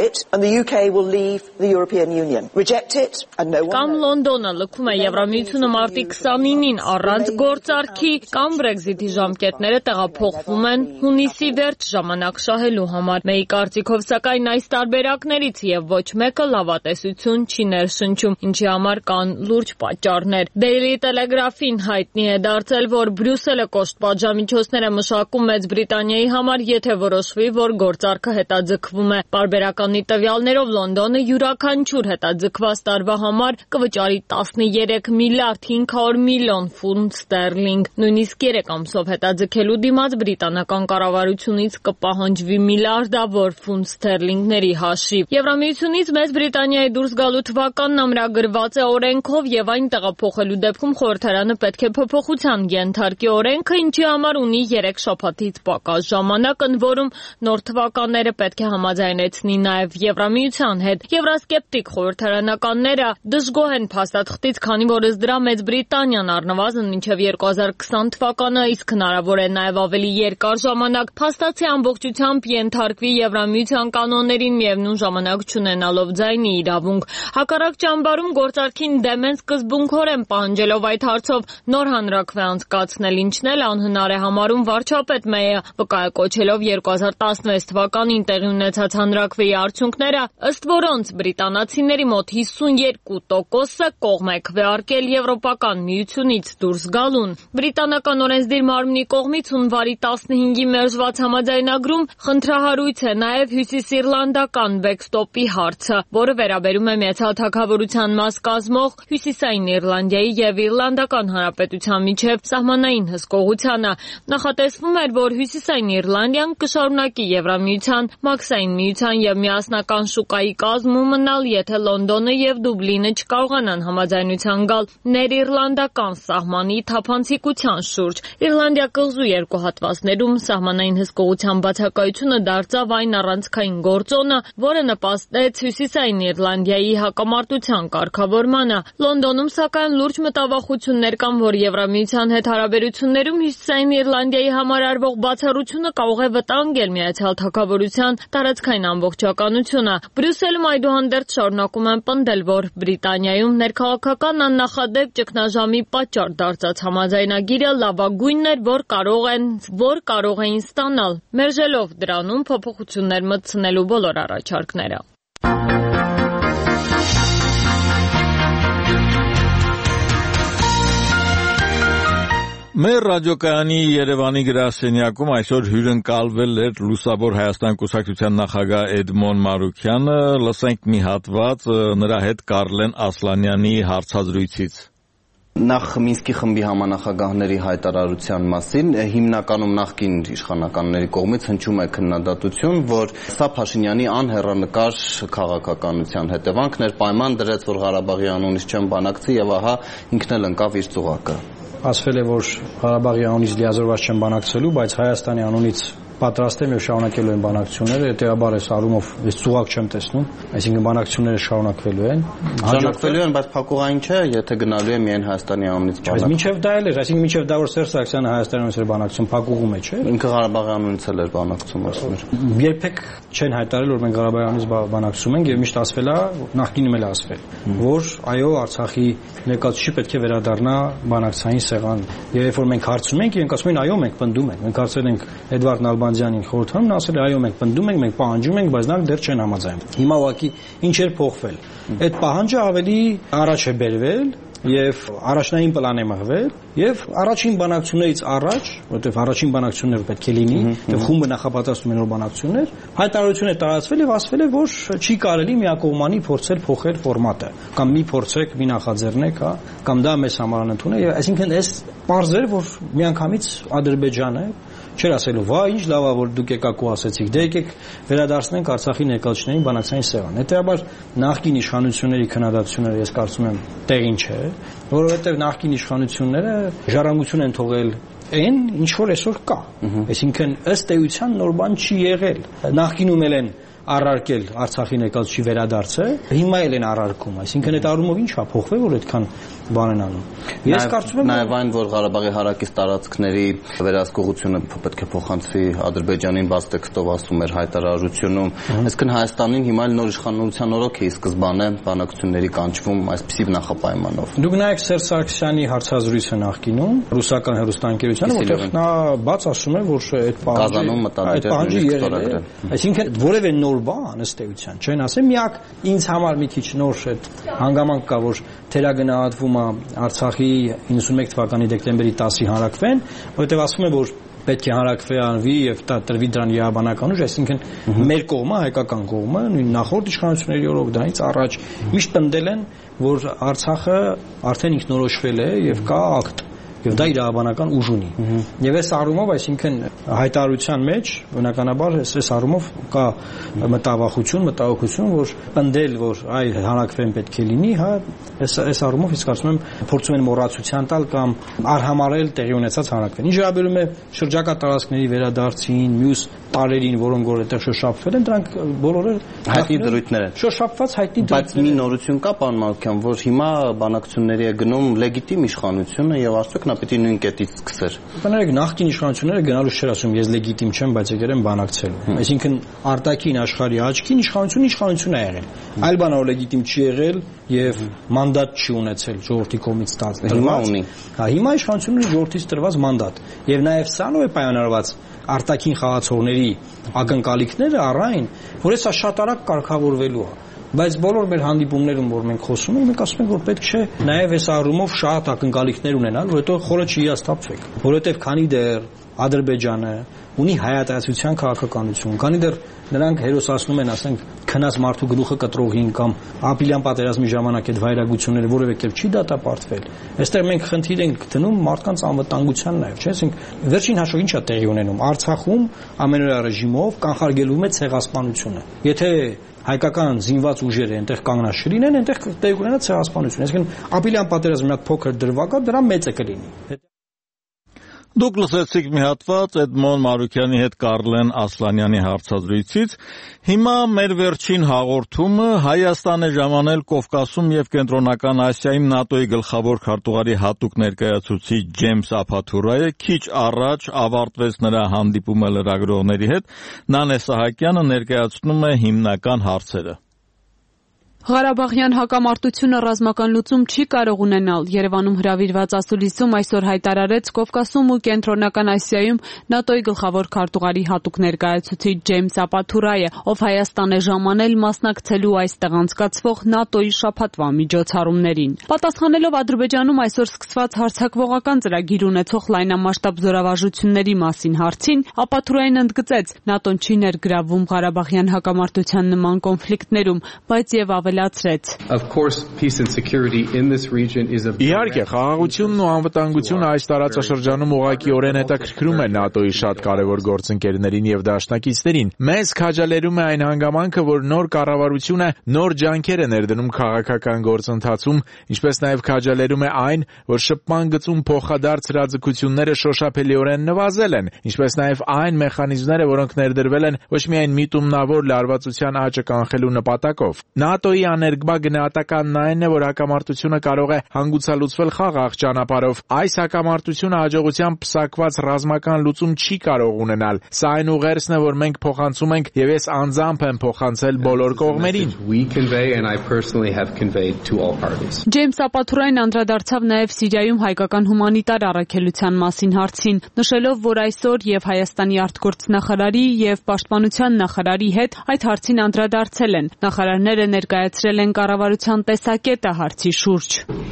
կամ Լոնդոնը լքում է Եվրամիությունը մարտի 29-ին առանց գործարքի, կամ Brexit-ի ժամկետները տեղափոխվում են հունիսի վերջ ժամանակ շահելու համար։ Մեյի կարծիքով սակայն այս տարբերակներից եւ ոչ մեկը լավատեսություն չի ներշնչում, ինչի համար կան լուրջ պատճառներ։ Daily Telegraph-ին հայտնի է դարձել, որ Բրյուսելը կոշտ պատժամիջոցներ է մշակում Մեծ Բրիտանիայի համար, եթե որոշվի, որ գործարքը հետաձգվում է։ Պարբերականի տվյալներով Լոնդոնը յուրաքանչյուր հետաձգված տարվա համար կվճարի 13 միլիարդ 500 միլիոն ֆունտ ստերլինգ։ Նույնիսկ 3 ամսով հետաձգելու դիմաց բրիտանական կառավարությունից կպահանջվի միլիարդավոր ֆունտ ստերլինգների հաշիվ։ Եվրամիությունից Մեծ Բրիտանիայի դուրս գալու թվականն ամրագրված է օրենքով եւ այն տեղափոխելու դեպքում խորհրդարանը պետք է փոփոխության ենթարկի օրենքը, ինչի համար ունի 3 շաբաթից պակաս ժամանակ, ընդ որում նոր թվականները պետք է համաձայնեցնի նաեւ Եվրամիության հետ։ Եվրասկեպտիկ խորհրդարանականները դժգոհ են փաստաթղթից, քանի որ ըստ դրա Մեծ Բրիտանիան առնվազն մինչև 2020 թվականը, իսկ հնարավոր է նաեւ ավելի երկար ժամանակ փաստացի ամբողջությամբ ենթարկվի Եվրամիության կանոններին, միևնույն ժամանակ չունենալով ձայնի իրավունք։ Հակառակ ճամբարում գործարքին դեմ են սկզբունքորեն պահանջելով այդ հարցով նոր հանրաքվե անցկացնել, ինչն էլ անհնար է համարում վարչապետ Մեյը, վկայակոչելով 2016 թվականին տեղի ունեցած հանրաքվեի արդյունքները, ըստ որոնց բրիտանացիների մոտ 52%-ը կողմ է քվեարկել Եվրոպական միությունից դուրս գալուն։ Բրիտանական օրենսդիր մարմնի կողմից հունվարի 15-ի մերժված համաձայնագրում խնդրահարույց է նաև հյուսիսիռլանդական բեքստոպի հարցը, որը վերաբերում է Միացյալ Թագավորության մաս կազմող Հյուսիսային Իռլանդիայի եւ Իռլանդական Հանրապետության միջև սահմանային հսկողությանը։ Նախատեսվում էր, որ Հյուսիսային Իռլանդիան կշարունակի Եվրամիության, Մաքսային միության եւ միասնական շուկայի կազմում մնալ, եթե Լոնդոնը եւ Դուբլինը չկարողանան համաձայնության գալ ներիռլանդական սահմանի թափանցիկության շուրջ։ Իռլանդիա կղզու երկու հատվածներում սահմանային հսկողության բացակայությունը դարձավ այն առանցքային գործոնը, որը նպաստեց Հյուսիսային Իռլանդիայի հակամարտության կարգավորմանը։ Լոնդոնում սակայն լուրջ մտավախություններ կան, որ Եվրամիության հետ հարաբերություններում Հյուսիսային Իռլանդիայի համար արվող բացառությունը կարող է վտանգել Միացյալ Թագավորության տարածքային ամբողջականությունը։ Բրյուսելում այդուհանդերձ շարունակում են պնդել, որ Բրիտանիայում ներքաղաքական աննախադեպ ճգնաժամի պատճառ դարձած համաձայնագիրը լավագույնն էր, որ կարող էին ստանալ, մերժելով դրանում փոփոխություններ մտցնելու բոլոր առաջարկները։ Մեր ռադիոկայանի Երևանի գրասենյակում այսօր հյուրընկալվել էր Լուսավոր Հայաստան կուսակցության նախագահ Էդմոն Մարուքյանը։ Լսենք մի հատված նրա հետ Կարլեն Ասլանյանի հարցազրույցից։ Նախ Մինսկի խմբի համանախագահների հայտարարության մասին հիմնականում նախկին իշխանականների կողմից հնչում է քննադատություն, որ սա Փաշինյանի անհեռանկար քաղաքականության հետևանքն էր, պայման դրեց, որ Ղարաբաղի անունից չեն բանակցի եւ ահա ինքն էլ ընկավ իր ծուղակը։ Ասվել է, որ Ղարաբաղի անունից լիազորված չեն բանակցելու, բայց Հայաստանի անունից պատրաստ եմ եւ շարունակելու են բանակցությունները, հետեւաբար այս առումով ես ծուղակ չեմ տեսնում, այսինքն բանակցությունները շարունակվելու են։ Շարունակվելու են, բայց փակուղային չէ, եթե գնալու է միայն Հայաստանի անունից բանակցություն։ Բայց մինչեւ դա էլ է, այսինքն մինչեւ դա որ Սերժ Սարգսյանը Հայաստանի անունից էր բանակցում, փակուղում է, չէ։ Ինքը Ղարաբաղի անունից էլ էր բանակցում, ասում էր։ Երբեք չեն հայտարարել, որ մենք Ղարաբաղի անունից բանակցում ենք եւ միշտ ասվել է, նախկինում էլ ասվել, որ այո, Արցախի ներկայացուցիչը պետք է վերադառնա բանակցային սեղան։ Եվ երբ որ մենք հարցում ենք, իրենք ասում են այո, մենք պնդում ենք։ Մենք հարցրել ենք Էդվարդ Նալբանդյանին խորհրդանում, նա ասել է այո, մենք պնդում ենք, մենք պահանջում ենք, բայց նրանք դեռ չեն համաձայնվել։ Հիմա ուղղակի ինչ էր փոխվել։ Այդ պահանջը ավելի առաջ է բերվել եւ առաջնային պլան է մղվել եւ առաջին բանակցություններից առաջ, որտեղ առաջին բանակցությունները պետք է լինի, եւ խումբը նախապատրաստում է նոր բանակցություններ, հայտարարություն է տարածվել եւ ասվել է, որ չի կարելի միակողմանի փորձել փոխել ֆորմատը, կամ մի փորձեք, մի նախաձեռնեք, հա, կամ դա մեզ համար անընդուն է, այսինքն այս պարզ էր, որ միանգամից Ադրբեջանը չէր ասելու, վա, ինչ լավ է, որ դուք եկաք ու ասեցիք, դե եկեք վերադարձնենք Արցախի ներկայացուցիչներին բանակցային սեղան։ Հետեւաբար նախկին իշխանությունների քննադատությունները ես կարծում եմ տեղին չէ, որովհետև նախկին իշխանությունները ժառանգություն են թողել այն ինչ որ այսօր կա։ Այսինքն ըստ էության նոր բան չի եղել։ Նախկինում էլ են առարկել Արցախի ներկայացուցիչի վերադարձը, հիմա էլ են առարկում, այսինքն այդ առումով ինչ է փոխվել, որ այդքան բան են անում։ Ես կարծում եմ նաև այն, որ Ղարաբաղի հարակից տարածքների վերահսկողությունը պետք է փոխանցվի Ադրբեջանին, բաց տեքստով ասում էր հայտարարությունում, այսինքն Հայաստանին հիմա էլ նոր իշխանության օրոք է սկզբանե բանակցությունների կանչվում այսպիսի նախապայմանով։ Դուք նայեք Սերժ Սարգսյանի հարցազրույցը նախկինում ռուսական հեռուստաընկերությանը, որտեղ նա բաց ասում է, որ այդ պահանջը եղել է, այսինքն որևէ նոր բան ըստ էության չեն ասել, միակ ինձ համար մի քիչ նոր այդ հանգամանք կա, որ թերագնահատվում է Արցախի 91 թվականի դեկտեմբերի 10-ի հանրակրվեն, որովհետև ասվում է, որ պետք է հանրակրվեանվի եւ տրվի դրան իրավաբանական ուժ, այսինքն մեր կողմը, հայկական կողմը, նույն նախորդ իշխանությունների օրոք դրանից առաջ միշտ պնդել են, որ Արցախը արդեն ինքնորոշվել է եւ կա ակտ եւ դա իրավաբանական ուժ ունի։ Եվ այս առումով, այսինքն հայտարարության մեջ բնականաբար այս առումով կա մտավախություն, որ պնդել, որ այ հանրակրվեն պետք է լինի, հա, այս առումով իսկ կարծում եմ փորձում են մոռացության տալ կամ արհամարել տեղի ունեցած հանրակրվեն։ Ինչ վերաբերում է շրջակա տարածքների վերադարձին, մյուս տարերին, որոնք որ այդտեղ շոշափվել են, դրանք բոլորը հայտնի դրույթներ են։ Շոշափված հայտնի դրույթներ։ Բայց մի նորություն կա, պարոն Մանուկյան, որ հիմա բանակցությունների է գնում լեգիտիմ իշխանությունը եւ արդյոք նա պետք է նույն կետից սկսեր։ Բնականաբար նախկին իշխանությունները գնալուց չէր ասում, ես լեգիտիմ չեմ, բայց եկել եմ բանակցելու։ Այսինքն արտաքին աշխարհի աչքին իշխանություն է եղել։ Այլ բան որ լեգիտիմ չի եղել եւ մանդատ չի ունեցել ժողովրդի կողմից տված։ Հիմա ունի։ Հա, հիմա իշխանությունները ժողովրդից տրված մանդատ։ Եվ նաեւ սրանով է պայմանավորված արտաքին խաղացողների ակնկալիքները առայն, որ հեսա շատ արագ կարգավորվելու է։ Բայց բոլոր մեր հանդիպումներում, որ մենք խոսում ենք, մենք ասում ենք, որ պետք չէ նաև այս առումով շատ ակնկալիքներ ունենալ, որ հետո խորը չհիասթափվեք, որովհետև քանի դեռ Ադրբեջանը ունի հայատացության քաղաքականություն, քանի դեռ նրանք հերոսացնում են, ասենք, քնած մարդու գլուխը կտրողին կամ ապիլյան պատերազմի ժամանակ այդ վայրագությունները որևէ կերպ չի դատապարտվել։ Այստեղ մենք խնդիր ենք դնում մարդկանց անվտանգության նաև, չէ՞, ասենք, վերջին հաշվով ինչ է տեղի ունենում։ Արցախում ամենօրյա ռեժիմով կանխարգելվում է ցեղասպանությունը։ Եթե հայկական զինված ուժերը այնտեղ կանգնած չլինեն, այնտեղ տեղի կունենա ցեղասպանություն։ Այսինքն ապիլյան պատերազմի մի հատ փոքր դրվագ է, դրա մեծը կլինի։ Դուք լսեցիք մի հատված Էդմոն Մարուկյանի հետ Կարլեն Ասլանյանի հարցազրույցից։ Հիմա մեր վերջին հաղորդումը Հայաստան է ժամանել Կովկասում եւ Կենտրոնական Ասիայում ՆԱՏՕ-ի գլխավոր քարտուղարի հատուկ ներկայացուցիչ Ջեյմս Ափաթուրայը քիչ առաջ ավարտվեց նրա հանդիպումը լրագրողների հետ։ Նանե Սահակյանը ներկայացնում է հիմնական հարցերը։ Ղարաբաղյան հակամարտությունը ռազմական լուծում չի կարող ունենալ։ Երևանում հրավիրված ասուլիսում այսօր հայտարարեց Կովկասում ու Կենտրոնական Ասիայում ՆԱՏՕ-ի գլխավոր քարտուղարի հատուկ ներկայացուցիչ Ջեյմս Ափաթուրայը, ով Հայաստան է ժամանել մասնակցելու այստեղ անցկացվող ՆԱՏՕ-ի շաբաթվա միջոցառումներին։ Պատասխանելով Ադրբեջանում այսօր սկսված հարձակվողական ծրագիր ունեցող լայնամասշտաբ զորավարժությունների մասին հարցին, Ափաթուրայն ընդգծեց, ՆԱՏՕ-ն չի ներգրավվում Ղարաբաղյան հակամարտության նման կոնֆլիկտներում, բայց եւ Իհարկե, խաղաղությունն ու անվտանգությունը այս տարածաշրջանում ուղղակիորեն հետաքրքրում է ՆԱՏՕ-ի շատ կարևոր գործընկերներին եւ դաշնակիցներին։ Մեզ քաջալերում է այն հանգամանքը, որ նոր կառավարությունը նոր ջանքեր է ներդնում քաղաքական գործընթացում, ինչպես նաեւ քաջալերում է այն, որ շփման գծում փոխադարձ հրաձգությունները շոշափելիորեն նվազել են, ինչպես նաեւ այն մեխանիզմները, որոնք ներդրվել են ոչ միայն միտումնավոր լարվածության աճը կանխելու նպատակով։ ՆԱՏՕ-ի աներկբա գնահատականն այն է, որ հակամարտությունը կարող է հանգուցալուծվել խաղաղ ճանապարհով։ Այս հակամարտությունը հաջողությամբ պսակված ռազմական լուծում չի կարող ունենալ։ Սա այն ուղերձն է, որ մենք փոխանցում ենք եւ ես անձամբ եմ փոխանցել բոլոր կողմերին։ Ջեյմս Ափաթուրայն անդրադարձավ նաեւ Սիրիայում հայկական հումանիտար առաքելության մասին հարցին, նշելով, որ այսօր եւ Հայաստանի արտգործնախարարի եւ Պաշտպանության նախարարի հետ այդ հարցին անդրադարձել են։ Նախարարները ներկայացրել են կառավարության տեսակետը հարցի շուրջ։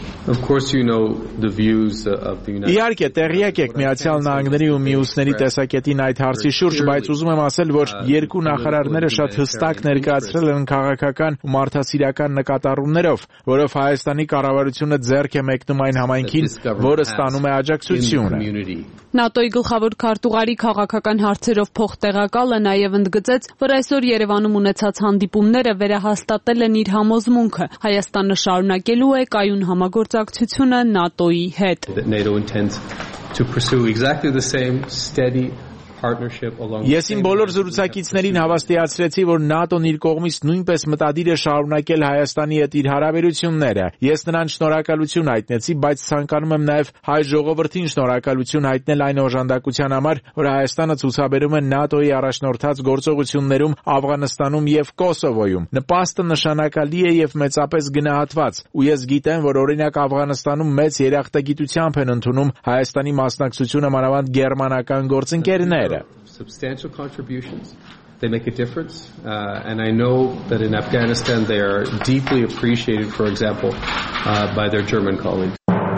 Իհարկե, տեղյակ եք Միացյալ Նահանգների ու մյուսների տեսակետին այդ հարցի շուրջ, բայց ուզում եմ ասել, որ երկու նախարարները շատ հստակ ներկայացրել են քաղաքական ու մարդասիրական նկատառումներով, որով Հայաստանի կառավարությունը ձեռք է մեկնում այն համայնքին, որը ստանում է աջակցությունը։ ՆԱՏՕ-ի գլխավոր քարտուղարի քաղաքական հարցերով փոխտեղակալը նաև ընդգծեց, որ այսօր Երևանում ունեցած հանդիպումները վերահաստատել են իր համոզմունքը. Հայաստանը շարունակելու է կայուն համագործակցությունը ՆԱՏՕ-ի հետ։ to pursue exactly the same steady Ես իմ բոլոր զրուցակիցներին հավաստիացրեցի, որ ՆԱՏՕ-ն իր կողմից նույնպես մտադիր է շարունակել Հայաստանի հետ իր հարաբերությունները։ Ես նրան շնորհակալություն հայտնեցի, բայց ցանկանում եմ նաև հայ ժողովրդին շնորհակալություն հայտնել այն օժանդակության համար, որ Հայաստանը ցուցաբերում է ՆԱՏՕ-ի առաջնորդած գործողություններում Աֆղանստանում եւ Կոսովոյում։ Նպաստը նշանակալի է եւ մեծապես գնահատված, ու ես գիտեմ, որ օրինակ Աֆղանստանում մեծ երախտագիտությամբ են ընդունում Հայաստանի մասնակցությունը մանավանդ գերմանական գործընկերներ։ Substantial contributions. They make a difference, and I know that in Afghanistan they are deeply appreciated, for example, by their German colleagues.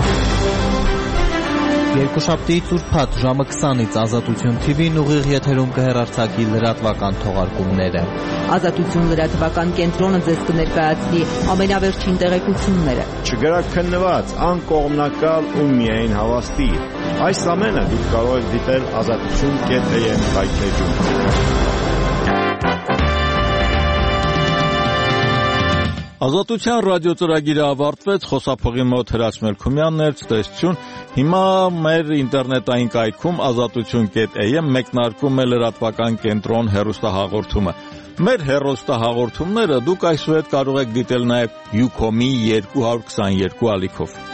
Երկուշաբթի ծուրփաթ ժամը 20-ից Ազատություն TV-ն ուղիղ եթերում կհեռարձակի լրատվական թողարկումները։ Ազատություն լրատվական կենտրոնը ձեզ կներկայացնի ամենավերջին տեղեկությունները։ Չգրաքննված, անկողմնակալ ու միայն հավաստի։ Այս ամենը դուք կարող եք դիտել azatutun.am վայրէջում։ Ազատության ռադիոծրագիրը ավարտվեց, խոսափողի մոտ Հրաչ Մելքումյանն էր, ցտեսություն։ Հիմա մեր ինտերնետային կայքում azatutun.am մեկնարկում է լրատվական կենտրոն հեռուստահաղորդումը։ Մեր հեռուստահաղորդումները դուք այսուհետ կարող եք դիտել նաև Ucom-ի 222 ալիքով։